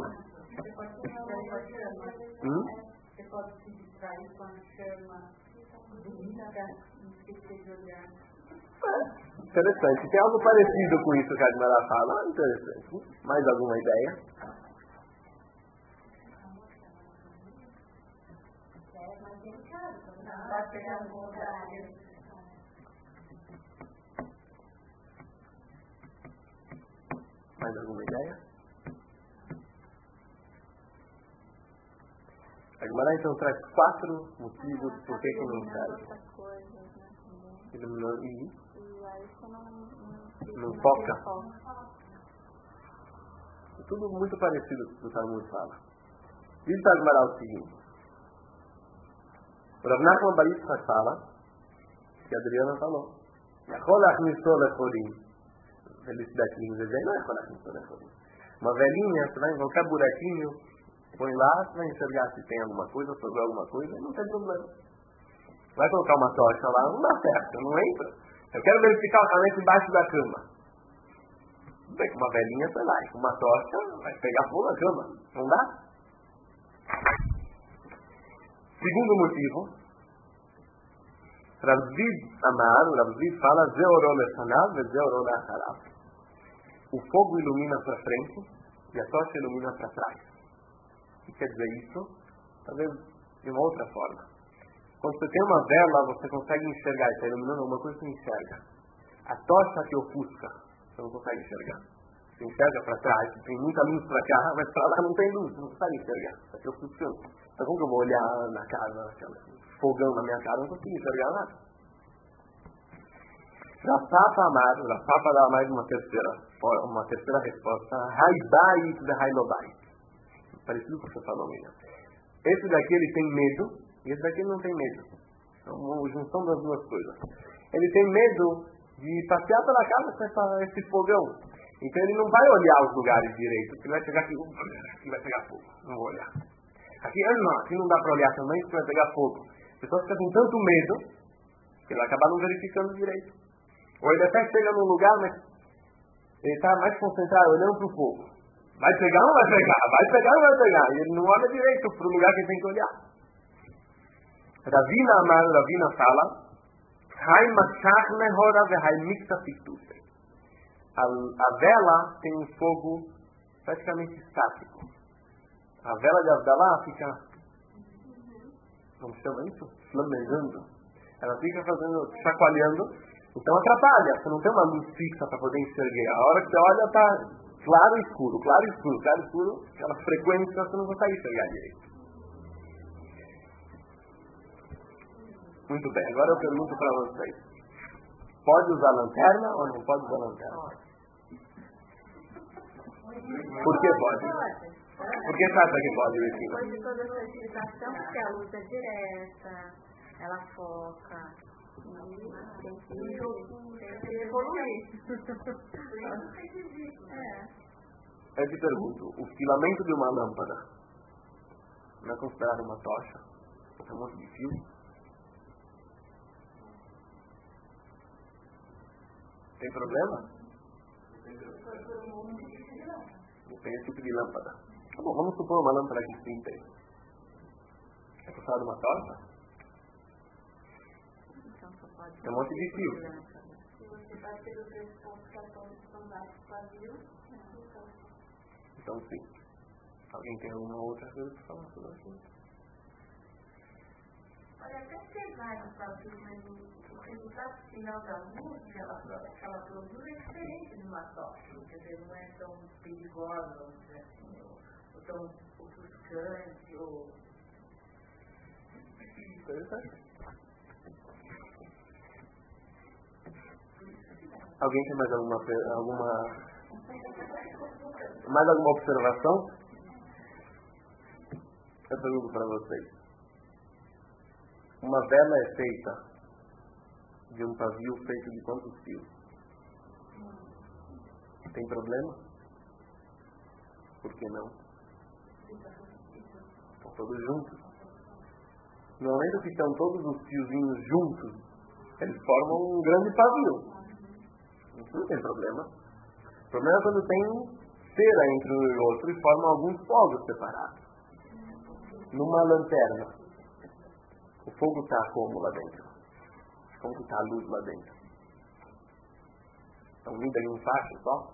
Speaker 1: Hum?
Speaker 2: Você pode se distrair com a chama bonita e esquecer de olhar.
Speaker 1: É, interessante. Tem algo parecido com isso que a Admara fala. Interessante. Mais alguma ideia?
Speaker 2: Vai pegar no horário.
Speaker 1: Mais alguma ideia? A Guimarães então traz quatro motivos por que que não serve.
Speaker 3: Outras coisas, né, também.
Speaker 1: Iluminou e
Speaker 3: E aí você não... Não,
Speaker 1: não toca. É tudo muito parecido com o que o Talmud fala. Diz a Guimarães o seguinte. O Rav Nachman Bar Yitzchak fala, que a Adriana falou, Yachol achnisol lechorim. Felicidade em desenho não é Yachol achnisol lechorim. Uma velhinha, você vai colocar buraquinho, põe lá, você vai enxergar se tem alguma coisa, sobrou alguma coisa, não tem problema. Vai colocar uma tocha lá, não dá certo, não entra. Eu quero verificar o Hametz embaixo da cama. Bem, com uma velhinha, sei lá, com uma tocha, vai pegar fogo na cama. Não dá? Segundo motivo, Rav Zvid Amar, o Rav Zvid fala Zeoró lefanav e Zeoró leacharav. O fogo ilumina para frente e a tocha ilumina para trás. O que quer dizer isso? Talvez de uma outra forma. Quando você tem uma vela, você consegue enxergar, está iluminando alguma coisa, você enxerga. A tocha que ofusca, você não consegue enxergar. Você enxerga para trás, tem muita luz para cá, mas para lá não tem luz, você não consegue enxergar. Está te ofuscando. Então como que eu vou olhar na casa, aquela, fogão na minha cara, não consigo enxergar nada. Rafafa Amar, Rafafa dá mais uma terceira, uma terceira resposta. Haibait de Hailobait. Parecido com o que você falou, menina. Esse daqui ele tem medo e esse daqui não tem medo. É uma junção das duas coisas. Ele tem medo de passear pela casa com essa, esse fogão. Então ele não vai olhar os lugares direito. Ele vai chegar aqui, aqui vai pegar fogo. Não vou olhar. Aqui, não, aqui não dá para olhar também porque vai pegar fogo. A pessoa fica com tanto medo que ele vai acabar não verificando direito. Ou ele até chega num lugar, mas ele está mais concentrado olhando para o fogo. Vai pegar ou não vai pegar? Vai pegar ou não vai pegar? E ele não olha direito para o lugar que ele tem que olhar. Ravina Amar, Ravina fala, a, a vela tem um fogo praticamente estático. A vela de Avdalá fica, como chama isso? Flamejando. Ela fica fazendo, chacoalhando, então atrapalha. Você não tem uma luz fixa para poder enxergar. A hora que você olha está claro e escuro, claro e escuro, claro e escuro, aquela frequência você não consegue enxergar direito. Muito bem, agora eu pergunto para vocês. Pode usar lanterna ou não pode usar lanterna? Por que pode? Por que você acha que pode, Virginia?
Speaker 3: Depois de toda essa explicação, porque a luz é direta, ela foca, e tem que evoluir.
Speaker 1: Eu te pergunto, o filamento de uma lâmpada não é considerado uma tocha? É um monte de fio? Tem problema? Depende do tipo de lâmpada. Tá bom, vamos supor uma lâmpada que sim tem. É considerado uma tocha? Tem um monte de fio.
Speaker 2: Se você bater os três pontos que são baixos vazio,
Speaker 1: então sim. Alguém tem alguma outra coisa para falar sobre isso?
Speaker 2: olha, até pegar no próprio, mas o resultado final da luz que ela, que ela produz é diferente de uma tocha. Quer dizer, não é tão perigosa, vamos dizer assim, ou, ou tão ofuscante, ou...
Speaker 1: Interessante. Alguém tem mais alguma, alguma, mais alguma observação? Eu pergunto para vocês. Uma vela é feita de um pavio feito de quantos fios? Tem problema? Por que não? Estão todos juntos. No momento que estão todos os fiozinhos juntos, eles formam um grande pavio. Isso não tem problema. O problema é quando tem cera entre um e o outro e formam alguns fogos separados. Numa lanterna, o fogo está como lá dentro? Como que está a luz lá dentro? Está unida em um facho só?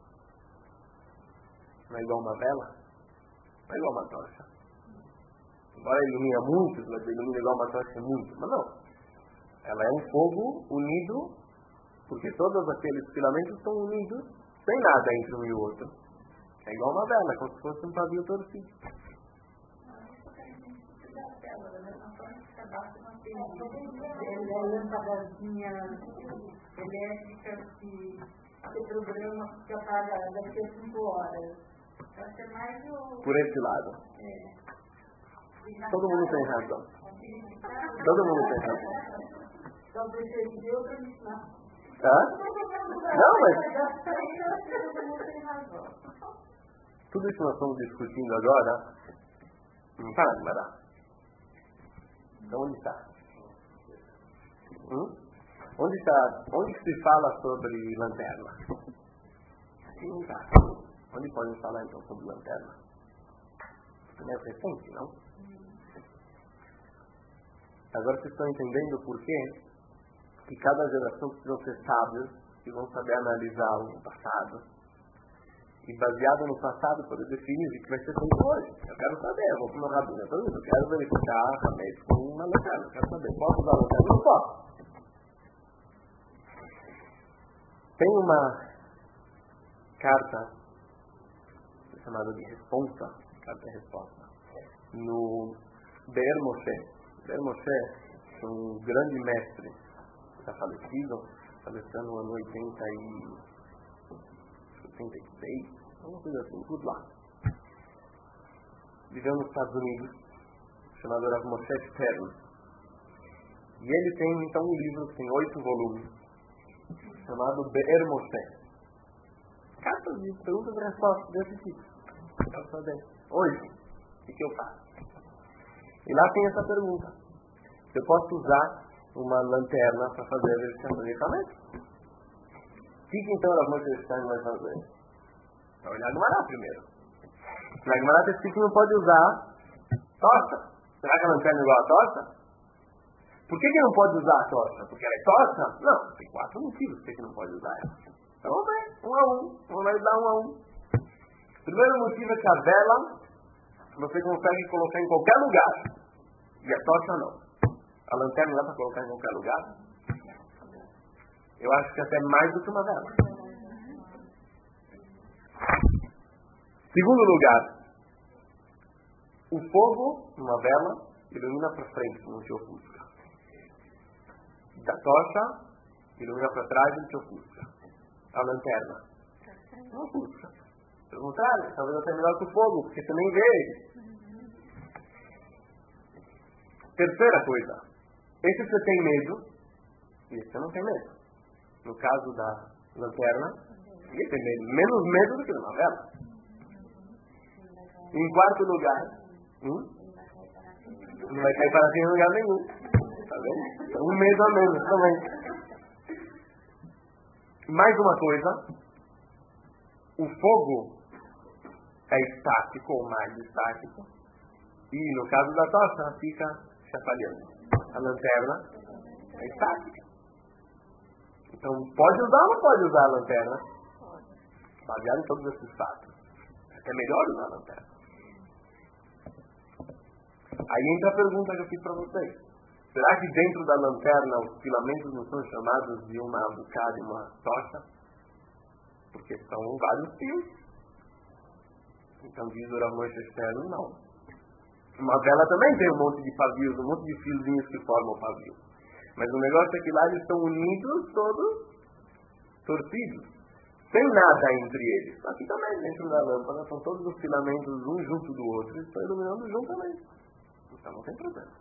Speaker 1: Não é igual uma vela? Não é igual uma tocha. Embora ilumina muitos, mas ilumina igual uma tocha muito. Mas não. Ela é um fogo unido, porque todos aqueles filamentos estão unidos sem nada entre um e o outro. É igual uma vela, como se fosse um pavio torcido.
Speaker 2: Ele é lâmpadazinha elétrica que você programa que apaga daqui a cinco horas. Vai ser mais o...
Speaker 1: Por esse lado.
Speaker 2: É.
Speaker 1: Todo mundo tem razão. Todo mundo tem razão.
Speaker 2: Então, preferi Deus para me ensinar.
Speaker 1: Hã? Não, mas... Tudo isso que nós estamos discutindo agora não está na Guimarães. Então onde está? Hum? Onde está? Onde se fala sobre lanterna? Aqui não está. Onde podem falar então sobre lanterna? Isso não é recente, não? Agora vocês estão entendendo por quê que cada geração precisa ser sábios e vão saber analisar o passado. E baseado no passado, poder definir o que vai ser feito hoje. Eu quero saber, eu vou para o meu rabino, eu quero verificar realmente com uma lanterna. Eu quero saber, posso usar a lanterna? Não posso. Tem uma carta chamada de responsa, carta de resposta, no Be'er Moshe. Be'er Moshe, um grande mestre, está falecido, faleceu no ano oitenta e seis, alguma coisa assim, tudo lá. Viveu nos Estados Unidos chamado Rav Moshe Stern. E ele tem, então, um livro que tem oito volumes, chamado Be'er Moshe. Cartas de perguntas e respostas desse tipo. Hoje, o que, que eu faço? E lá tem essa pergunta. Eu posso usar uma lanterna para fazer a verificação de equipamento? O que, que então Rav Moshe Stern vai fazer? Vai olhar no Mará primeiro. Na Gemara está escrito que não pode usar tocha. Será que a lanterna é igual a tocha? Por que, que não pode usar a tocha? Porque ela é tocha? Não, tem quatro motivos por que não pode usar ela. Então vamos ver, um a um. Vamos ajudar um a um. O primeiro motivo é que a vela você consegue colocar em qualquer lugar. E a tocha não. A lanterna dá para colocar em qualquer lugar? Eu acho que até mais do que uma vela. Segundo lugar, o fogo, uma vela, ilumina para frente, não te ofusca. Da tocha, ilumina para trás, não te ofusca. A lanterna, não ofusca. Pelo contrário, talvez até melhor que o fogo, porque você nem vê ele. Terceira coisa, esse você tem medo, e esse você não tem medo. No caso da lanterna, ele tem medo, menos medo do que uma vela. Em quarto lugar, hum? não vai cair para cima em lugar nenhum. Tá vendo? Um mês a menos também. Mais uma coisa, o fogo é estático ou mais estático. E no caso da tocha, fica chacoalhando. A lanterna é estática. Então, pode usar ou não pode usar a lanterna? Baseado em todos esses fatos. É melhor usar a lanterna. Aí entra a pergunta que eu fiz para vocês. Será que dentro da lanterna os filamentos não são chamados de uma abucada e uma tocha? Porque são vários fios. Então diz o Rav Moshe Stern, não. Uma vela também tem um monte de pavios, um monte de fiozinhos que formam o pavio. Mas o negócio é que lá eles estão unidos, todos torcidos. Sem nada entre eles. Aqui também, dentro da lâmpada, são todos os filamentos um junto do outro e estão iluminando juntamente. Então não tem problema.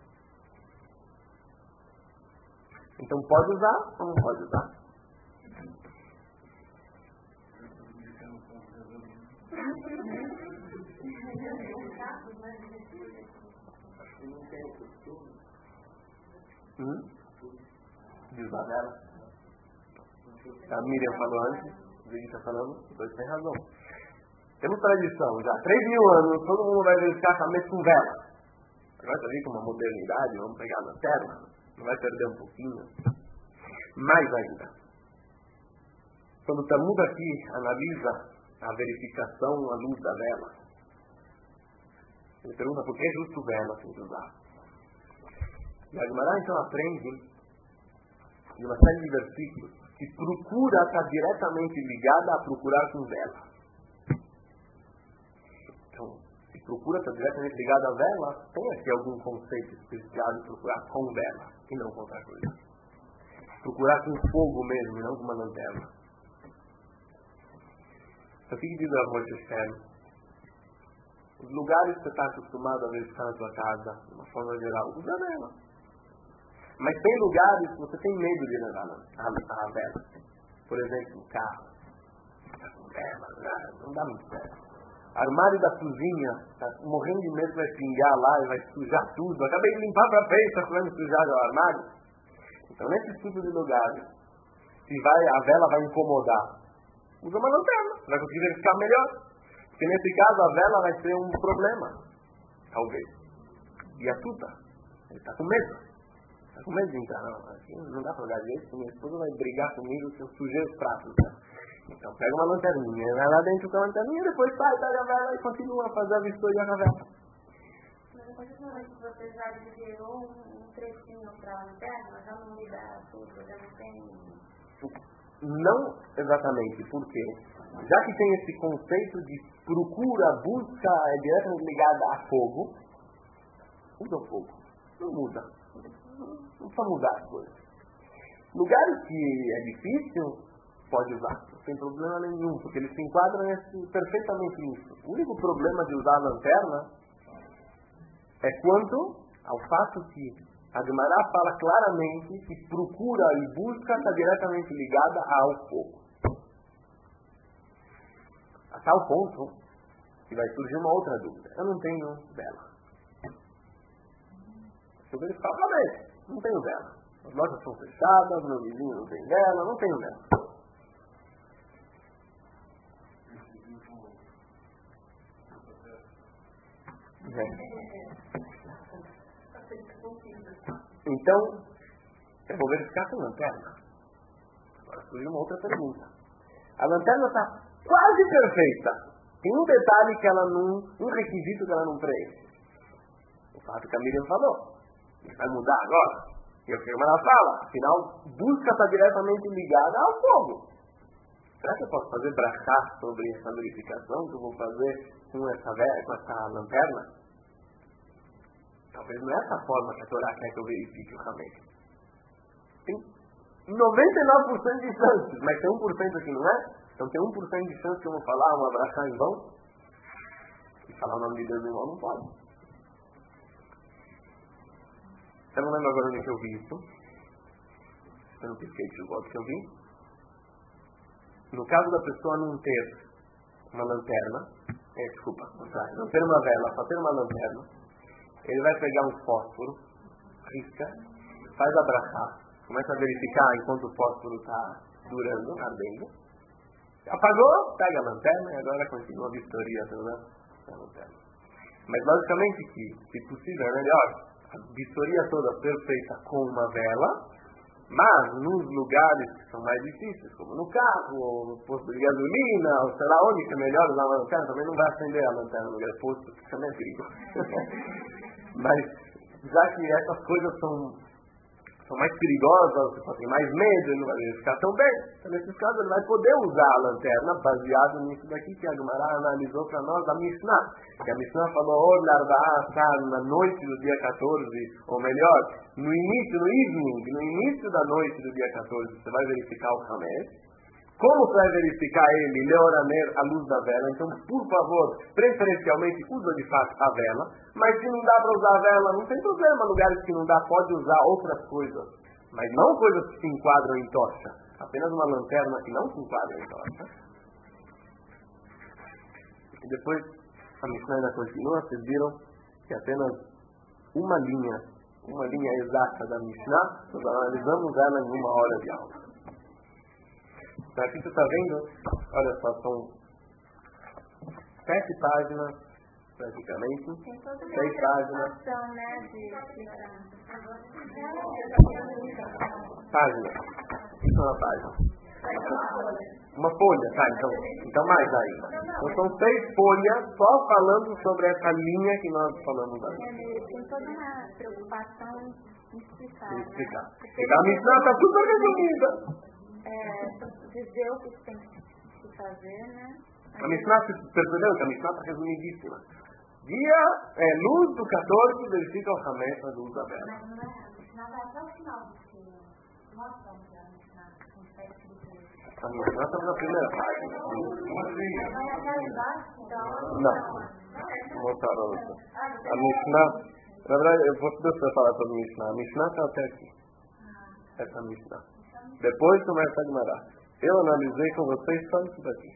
Speaker 1: Então pode usar ou não pode usar? Hum? De usar dela? A Miriam falou antes, o Vini está falando, os dois têm razão. Temos tradição, já há três mil anos, todo mundo vai verificar casamento com vela. Agora está com uma modernidade, vamos pegar na terra, não vai perder um pouquinho. Mais ainda, quando o Talmud aqui analisa a verificação à luz da vela, ele pergunta por que é justo vela sem usar. E a Gemara então aprende de uma série de versículos que procura estar diretamente ligada a procurar com vela. Então, se procura estar diretamente ligada à vela, tem aqui algum conceito especial de procurar com vela, e não com outra coisa. Procurar com fogo mesmo, e não com uma lanterna. Então, o que diz o Rav Moshe Stern? Os lugares que você está acostumado a verificar na sua casa, de uma forma geral, usa a vela. Mas tem lugares que você tem medo de levar a, a vela. Por exemplo, um carro. Está com vela, não dá muito certo. Armário da cozinha, está morrendo de medo que vai pingar lá e vai sujar tudo. Acabei de limpar para frente, está falando sujar o armário. Então, nesse tipo de lugares, se vai, a vela vai incomodar, usa uma lanterna, vai conseguir verificar melhor. Porque nesse caso, a vela vai ser um problema, talvez. E a tuta, ele está com medo. Está com medo de entrar, não, assim, não dá para olhar direito, porque minha esposa vai brigar comigo se eu sujei os pratos. Né? Então pega uma lanterninha, vai lá dentro com a lanterninha, depois sai, pega a vela e continua a fazer a vistoria na vela.
Speaker 3: Mas a partir do momento que você já liberou um trechinho para a lanterna, já não libera tudo, já não tem...
Speaker 1: Não exatamente, porque já que tem esse conceito de procura, busca, é diretamente ligada a fogo, usa o fogo, não muda. Não precisa mudar as coisas. Lugares que é difícil, pode usar, não tem problema nenhum, porque eles se enquadram nesse, perfeitamente nisso. O único problema de usar a lanterna é quanto ao fato que a Gemara fala claramente que procura e busca está diretamente ligada ao fogo. A tal ponto que vai surgir uma outra dúvida. Eu não tenho vela. Se eu verificar, talvez, não tenho vela. As lojas são fechadas, meu vizinho não tem vela, não tenho vela. É. Então, eu vou verificar com a lanterna. Agora surge uma outra pergunta. A lanterna está quase perfeita. Tem um detalhe que ela não, um requisito que ela não preenche. O fato que a Miriam falou. Vai mudar agora. E o que ela fala, afinal, busca está diretamente ligada ao fogo. Será que eu posso fazer brachá sobre essa verificação que eu vou fazer com essa, com essa lanterna? Talvez não é essa forma que a Torá quer que eu verifique o Hametz. Tem noventa e nove por cento de chances, mas tem um por cento aqui, não é? Então tem um por cento de chance que eu vou falar uma brachá em vão. E falar o nome de Deus em vão não pode. Eu não lembro agora onde que eu vi isso. Eu não pisquei de volta que eu vi. No caso da pessoa não ter uma lanterna, é, desculpa, não ter uma vela, só ter uma lanterna, ele vai pegar um fósforo, risca, faz abraçar, começa a verificar enquanto o fósforo está durando, ardendo. Apagou, pega a lanterna e agora continua a vistoria da lanterna. Mas logicamente que, se possível, é melhor a vistoria toda perfeita com uma vela, mas nos lugares que são mais difíceis, como no carro, ou no posto de gasolina, ou sei lá onde que é melhor usar uma lanterna, também não vai acender a lanterna no posto, porque também é perigo. Mas, já que essas coisas são, são mais perigosas, você tem mais medo, ele não vai verificar tão bem, então nesses casos ele vai poder usar a lanterna baseado nisso daqui que a Gemara analisou para nós, a Mishnah. Que a Mishnah falou, oh, na noite do dia quatorze, ou melhor, no início, no evening, no início da noite do dia quatorze, você vai verificar o Hametz. Como você vai verificar ele, Leoraner, a luz da vela? Então, por favor, preferencialmente, usa de fato a vela. Mas se não dá para usar a vela, não tem problema. Lugares que não dá, pode usar outras coisas. Mas não coisas que se enquadram em tocha. Apenas uma lanterna que não se enquadra em tocha. E depois, a Mishnah ainda continua. Vocês viram que apenas uma linha, uma linha exata da Mishnah, nós analisamos ela em uma hora de aula. Então aqui você está vendo, olha só, são sete páginas, praticamente,
Speaker 3: tem toda
Speaker 1: seis páginas.
Speaker 3: Né, de...
Speaker 1: Página. Isso é uma página. Uma folha, tá? Então, então mais aí. Então são seis folhas só falando sobre essa linha que nós falamos aí.
Speaker 3: Tem toda uma preocupação em explicar. Em
Speaker 1: explicar. Né? Então a Mishnah está super resumida.
Speaker 3: É, dizer o que tem que fazer, né?
Speaker 1: A Mishnah, percebeu que a Mishnah está resumidíssima. Dia, é, luz do quatorze, verifica o Hametz na luz da vela.
Speaker 2: Mas não é, a Mishnah vai até o final do que nós estamos a Mishnah, com o sete do três.
Speaker 1: A Mishnah está na primeira página.
Speaker 2: Vai até embaixo da hora?
Speaker 1: Não. Vou mostrar a outra. A Mishnah, na verdade, eu vou te deixar falar sobre a Mishnah. A Mishnah está até aqui. Essa Mishnah. Depois começa a Gemara. Eu analisei com vocês só isso daqui.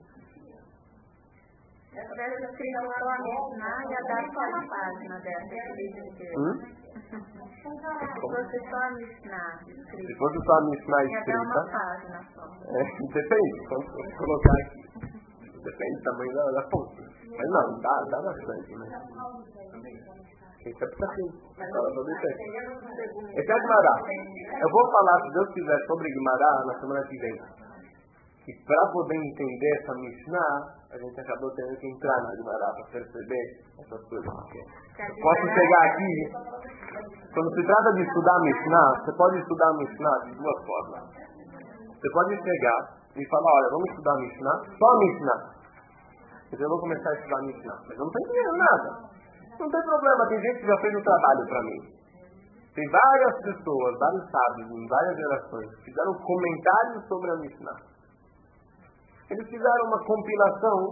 Speaker 3: Se tivesse escrito só a Mishnah, ia dar só uma página dessa.
Speaker 1: Hum?
Speaker 3: Se fosse só a Mishnah escrita.
Speaker 1: Se fosse só a Mishnah
Speaker 3: ia dar uma
Speaker 1: escrita.
Speaker 3: página só.
Speaker 1: É, depende, vamos colocar aqui. Depende do tamanho da, da fonte. Mas não, dá, dá bastante, né? Esse é o Esse é a Gemara. Eu vou falar, se Deus quiser, sobre Gemara na semana que vem. E para poder entender essa Mishnah, a gente acabou tendo que entrar na Gemara para perceber essas coisas. Eu posso chegar aqui, quando se trata de estudar a Mishnah, você pode estudar a Mishnah de duas formas. Você pode chegar e falar, olha, vamos estudar a Mishnah, só a Mishnah. Então eu vou começar a estudar a Mishnah, mas eu não estou entendendo nada. Não tem problema, tem gente que já fez o trabalho para mim. Tem várias pessoas, vários sábios, em várias gerações, que fizeram comentários sobre a Mishnah. Eles fizeram uma compilação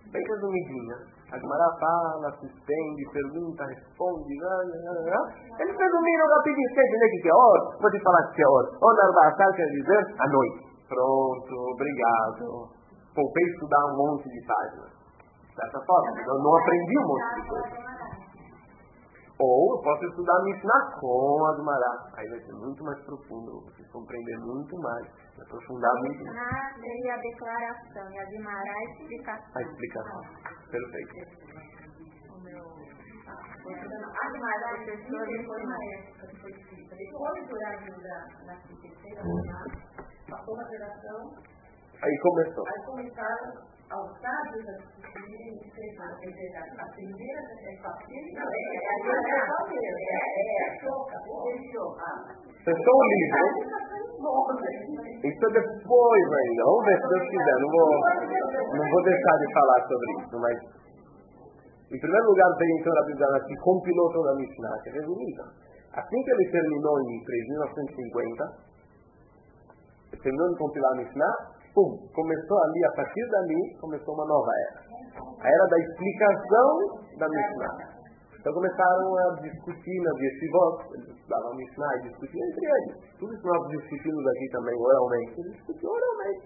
Speaker 1: bem resumidinha. A Gemara fala, se estende, pergunta, responde. Eles resumiram rapidinho. Quer dizer que é hora? Vou te falar que é hora. Hora Arbasar quer dizer à noite. Pronto, obrigado. Poupei estudar um monte de páginas. Dessa forma, eu não aprendi um monte de coisa. Ou eu posso estudar Mishnah com a Gemara. Aí vai ser muito mais profundo. Vocês vão aprender muito mais. Aprofundar muito mais.
Speaker 3: Mishnah seria a declaração e a Gemara a explicação.
Speaker 1: A explicação. Perfeito.
Speaker 3: O meu...
Speaker 2: A Gemara, a professora, foi uma época que foi escrita. Depois do horário da terceira, passou uma geração.
Speaker 1: Aí começou.
Speaker 2: Aí começaram aos sábios a discutirem e escrever. Quer dizer, a primeira é fácil. Não, é a geração mesmo. É a choca.
Speaker 1: Fechou o livro. Isso é depois ainda. Vamos ver se Deus quiser. Não vou, não vou deixar de falar sobre isso, mas em primeiro lugar veio então a Bíblia que compilou toda a Mishnah, que é resumida. Assim que ele terminou em três mil novecentos e cinquenta, terminou de compilar a Mishnah, pum, começou ali, a partir dali, começou uma nova era. A era da explicação da Mishnah. Então começaram a discutir nas yeshivot, eles estudavam a Mishnah e discutiam entre eles. Tudo isso nós discutimos aqui também oralmente. Eles discutiam oralmente.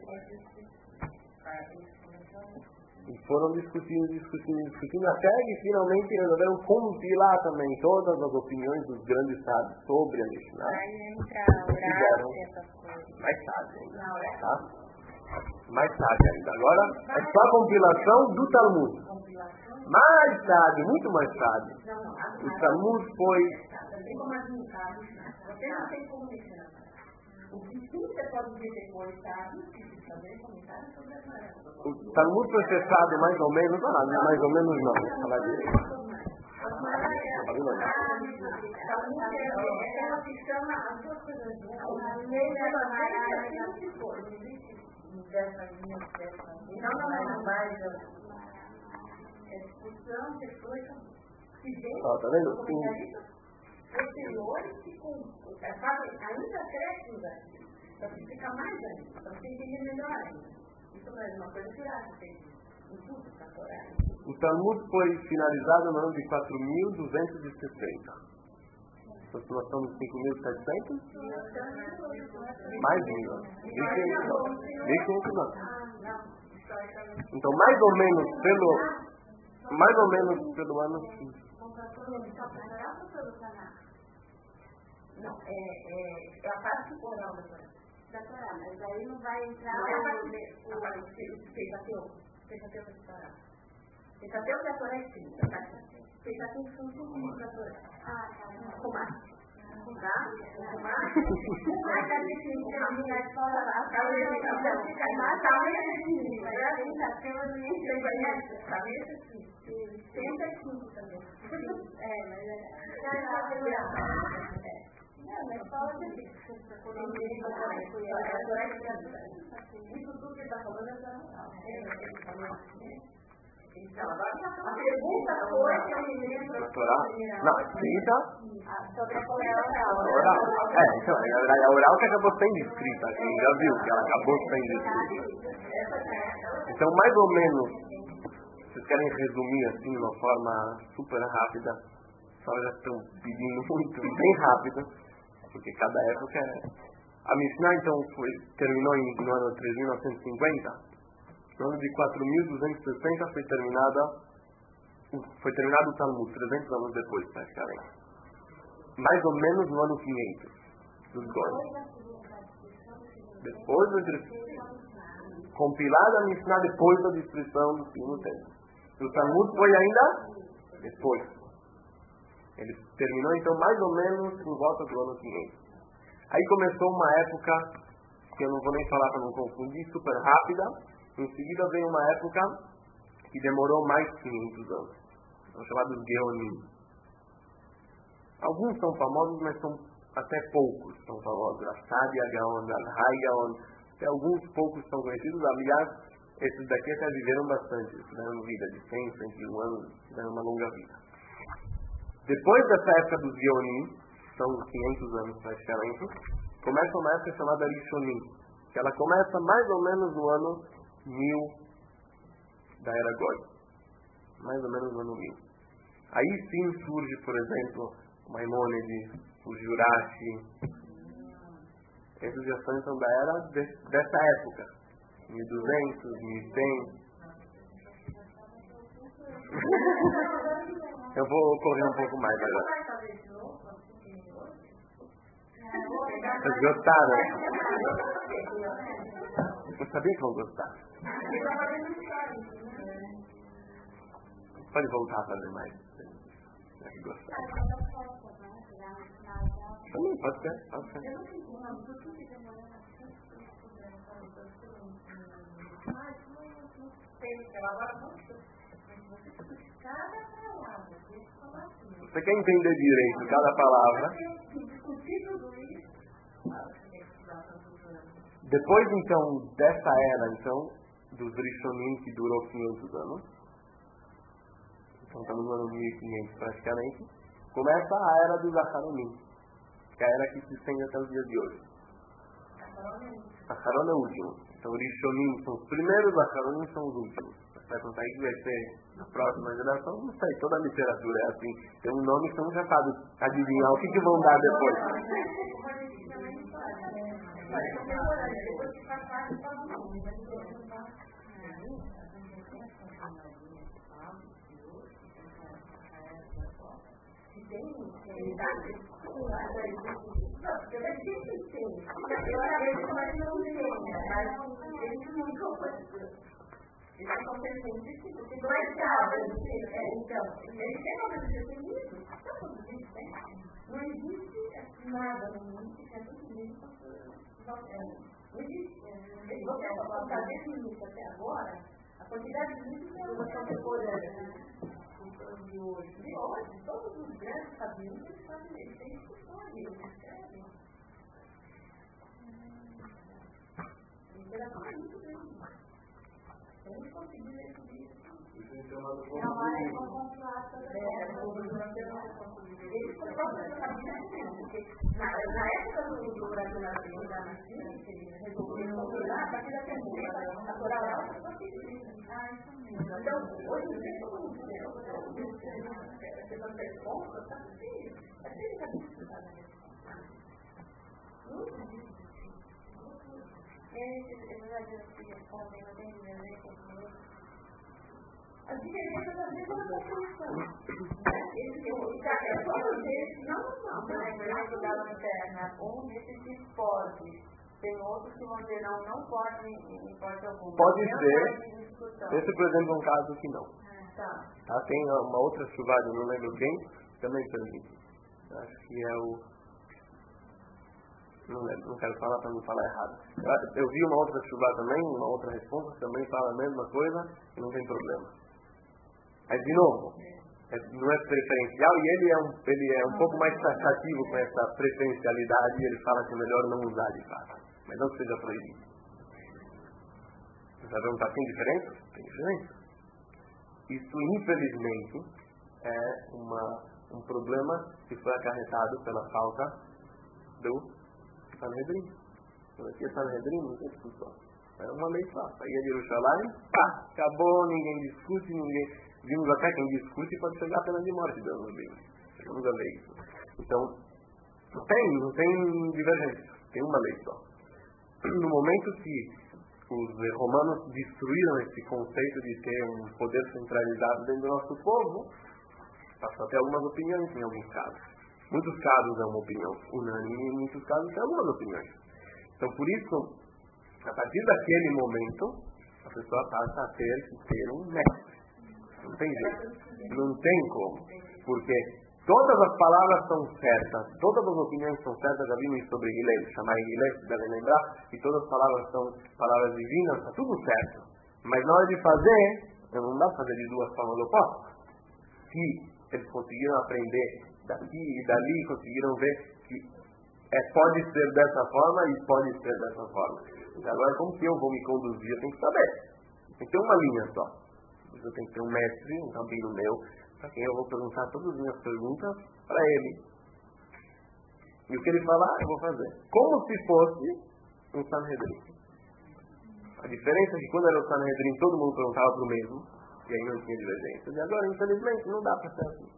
Speaker 1: E foram discutindo, discutindo, discutindo, até que finalmente resolveram compilar também todas as opiniões dos grandes sábios sobre a Mishnah.
Speaker 3: Aí entra a Urá e essas coisas.
Speaker 1: Mais tarde ainda, tá? Mais tarde ainda. Agora é só a compilação do Talmud. Mais tarde, muito mais tarde, o Talmud foi...
Speaker 2: Você não tem como mexer. O que sim você pode ver depois, sabe? Fazer comentários sobre a Gemara.
Speaker 1: O Talmud foi fechado mais ou menos, ah, mais ou menos não, vou falar direito.
Speaker 2: É ela que chama as duas coisas juntas. Então não é mais a discussão depois se vê
Speaker 1: Tá vendo?
Speaker 2: posteriores que ainda crescem daqui, para ficar mais ainda, para você entender melhor ainda. Isso não é uma coisa que acha que em tudo está correto.
Speaker 1: O Talmud foi finalizado no ano de quatro mil duzentos e sessenta. Então, nós estamos em cinco mil e setecentos? Mais mil. mil e quinhentos anos. Então, mais ou menos pelo... Mais ou menos pelo ano...
Speaker 2: Não, é, é, é a parte oral da Torá.
Speaker 3: Da Torá, mas aí não vai entrar
Speaker 2: Não, é a
Speaker 3: o...
Speaker 2: parte a parte de Pentateu. Pentateu da Torá. Pentateu da Torá é escrita, tá? Pentateu são tudo livros da Torá.
Speaker 3: Ah, tá.
Speaker 2: Romar. Tá? Romar. Mas a definição da escola lá, tá? A definição fica mais a mesma. É a tentativa do ensino. Tá mesmo? Tenta e cinco também. É, mas é... Não, mas fala de isso tudo que está falando é a pergunta foi que eu me lembro
Speaker 1: Não, escrita?
Speaker 3: Sobre a oral.
Speaker 1: Oral. É, então, na verdade, a oral que acabou sendo escrita, a gente já viu que ela acabou sendo escrita. Então, mais ou menos, vocês querem resumir assim de uma forma super rápida, só já estão pedindo muito, bem rápido, porque cada época é... A Mishnah, então, foi, terminou em, no ano três mil novecentos e cinquenta. No ano de quatro mil duzentos e sessenta foi terminada, foi terminado o Talmud, trezentos anos depois, praticamente. Mais ou menos no ano quinhentos dos Goyim. Depois da compilada a Mishnah depois da destruição do segundo templo. O Talmud foi ainda depois. Ele terminou então mais ou menos por volta do ano quinhentos. Aí começou uma época, que eu não vou nem falar para não confundir, super rápida. Em seguida veio uma época que demorou mais de quinhentos anos. São chamados Geonim. Alguns são famosos, mas são até poucos são famosos. A Sadia Gaon, a Rai Gaon. Até alguns poucos são conhecidos. Aliás, esses daqui até viveram bastante. Tiveram vida de cem, cento e um anos. Tiveram uma longa vida. Depois dessa época dos Geonim, são quinhentos anos praticamente, começa uma época chamada Rishonim. Que ela começa mais ou menos no ano mil da era Goi, mais ou menos no ano mil. Aí sim surge, por exemplo, o Maimônides, o Jurashi. Esses já são da era de, dessa época, mil e duzentos, mil e cem. Eu vou correr um pouco mais agora. Vocês gostaram? Eu sabia que vão gostar. Pode voltar a fazer mais. Se gostar. Também pode ser, pode ser. Você quer entender direito cada palavra? Depois, então, dessa era, então, dos Rishonim, que durou quinhentos anos, então estamos no ano mil e quinhentos praticamente, começa a era dos Acharonim, que é a era que se estende até os dias de hoje. Acharon é o último. Então, Rishonim são os primeiros, Acharonim são os últimos. Vai contar aí que vai ser na próxima geração, não sei, toda a literatura é assim. Tem um nome que você não já sabe adivinhar o que, que vão dar depois.
Speaker 2: Eles estão pensando nisso, porque não é nada. Então, eles têm uma coisa de isso, está tudo isso, né? Não existe nada no mundo que é tudo isso. Não existe. Se você for contar desde o início até agora, a quantidade de livros é uma contemporânea. De hoje. De hoje, todos os grandes sabios, eles fazem isso. Tem discussões, eles escrevem. Literatura é muito grande. Eles conseguiram decidir isso. Isso é chamado de contrato. Eles foram porque na época do Brasil nasceu, da China, que eles resolveram operar, a partir da segunda, a Coral foi conseguida. Então, hoje em dia, todo mundo tem a questão da resposta, está possível. É sempre que a gente está na resposta. Muito difícil. Eles já respondem, não tem divergência. As diferenças às vezes não são todos esses não são. Na estudada interna, um desses diz pode. Tem outros que vão dizer não, não pode em hipótese alguma.
Speaker 1: Pode ser. Esse, por exemplo, é um caso que não.
Speaker 2: Tá.
Speaker 1: Tá, tem uma outra chuvada, não lembro quem, também permite. Acho que é o... Não lembro, não quero falar para não falar errado. Eu, eu vi uma outra chuvada também, uma outra resposta que também fala a mesma coisa e não tem problema. Mas, de novo, é, não é preferencial e ele é, um, ele é um pouco mais taxativo com essa preferencialidade e ele fala que é melhor não usar de fato. Mas não que seja proibido. Você vai perguntar, tem diferença? Tem diferença. Isso, infelizmente, é uma, um problema que foi acarretado pela falta do Sanhedrin. Quando aqui é Sanhedrin, não tem discussão. É uma lei só. Aí é Jerusalém, pá, acabou, ninguém discute, ninguém... Vimos até quem discute pode chegar a pena de morte, Deus nos livre. Chegamos a lei. Então, não tem, não tem divergência. Tem uma lei só. No momento que os romanos destruíram esse conceito de ter um poder centralizado dentro do nosso povo, passou até algumas opiniões em alguns casos. Muitos casos é uma opinião unânime, em muitos casos tem algumas opiniões. Então, por isso, a partir daquele momento, a pessoa passa a ter que ter um mestre. Não tem jeito. Não tem como. Porque todas as palavras são certas, todas as opiniões são certas. Já vimos isso sobre Hillel, chamar Hillel, se devem lembrar, e todas as palavras são palavras divinas, está tudo certo. Mas na hora de fazer, não dá para fazer de duas formas opostas. Se eles conseguiram aprender daqui e dali, conseguiram ver que é, pode ser dessa forma e pode ser dessa forma. Então, agora, como que eu vou me conduzir? Eu tenho que saber. Tem que ter uma linha só. Eu tenho que ter um mestre, um rabino meu, para quem eu vou perguntar todas as minhas perguntas para ele. E o que ele falar, eu vou fazer. Como se fosse um Sanhedrin. A diferença é que quando era o Sanhedrin, todo mundo perguntava para o mesmo, e aí não tinha divergências. E agora, infelizmente, não dá para ser assim.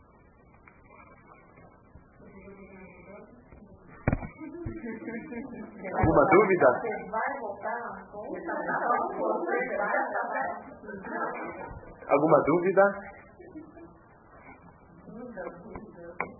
Speaker 1: Alguma dúvida?
Speaker 2: Você vai voltar na conta?
Speaker 1: Alguma dúvida?
Speaker 2: Muita dúvida.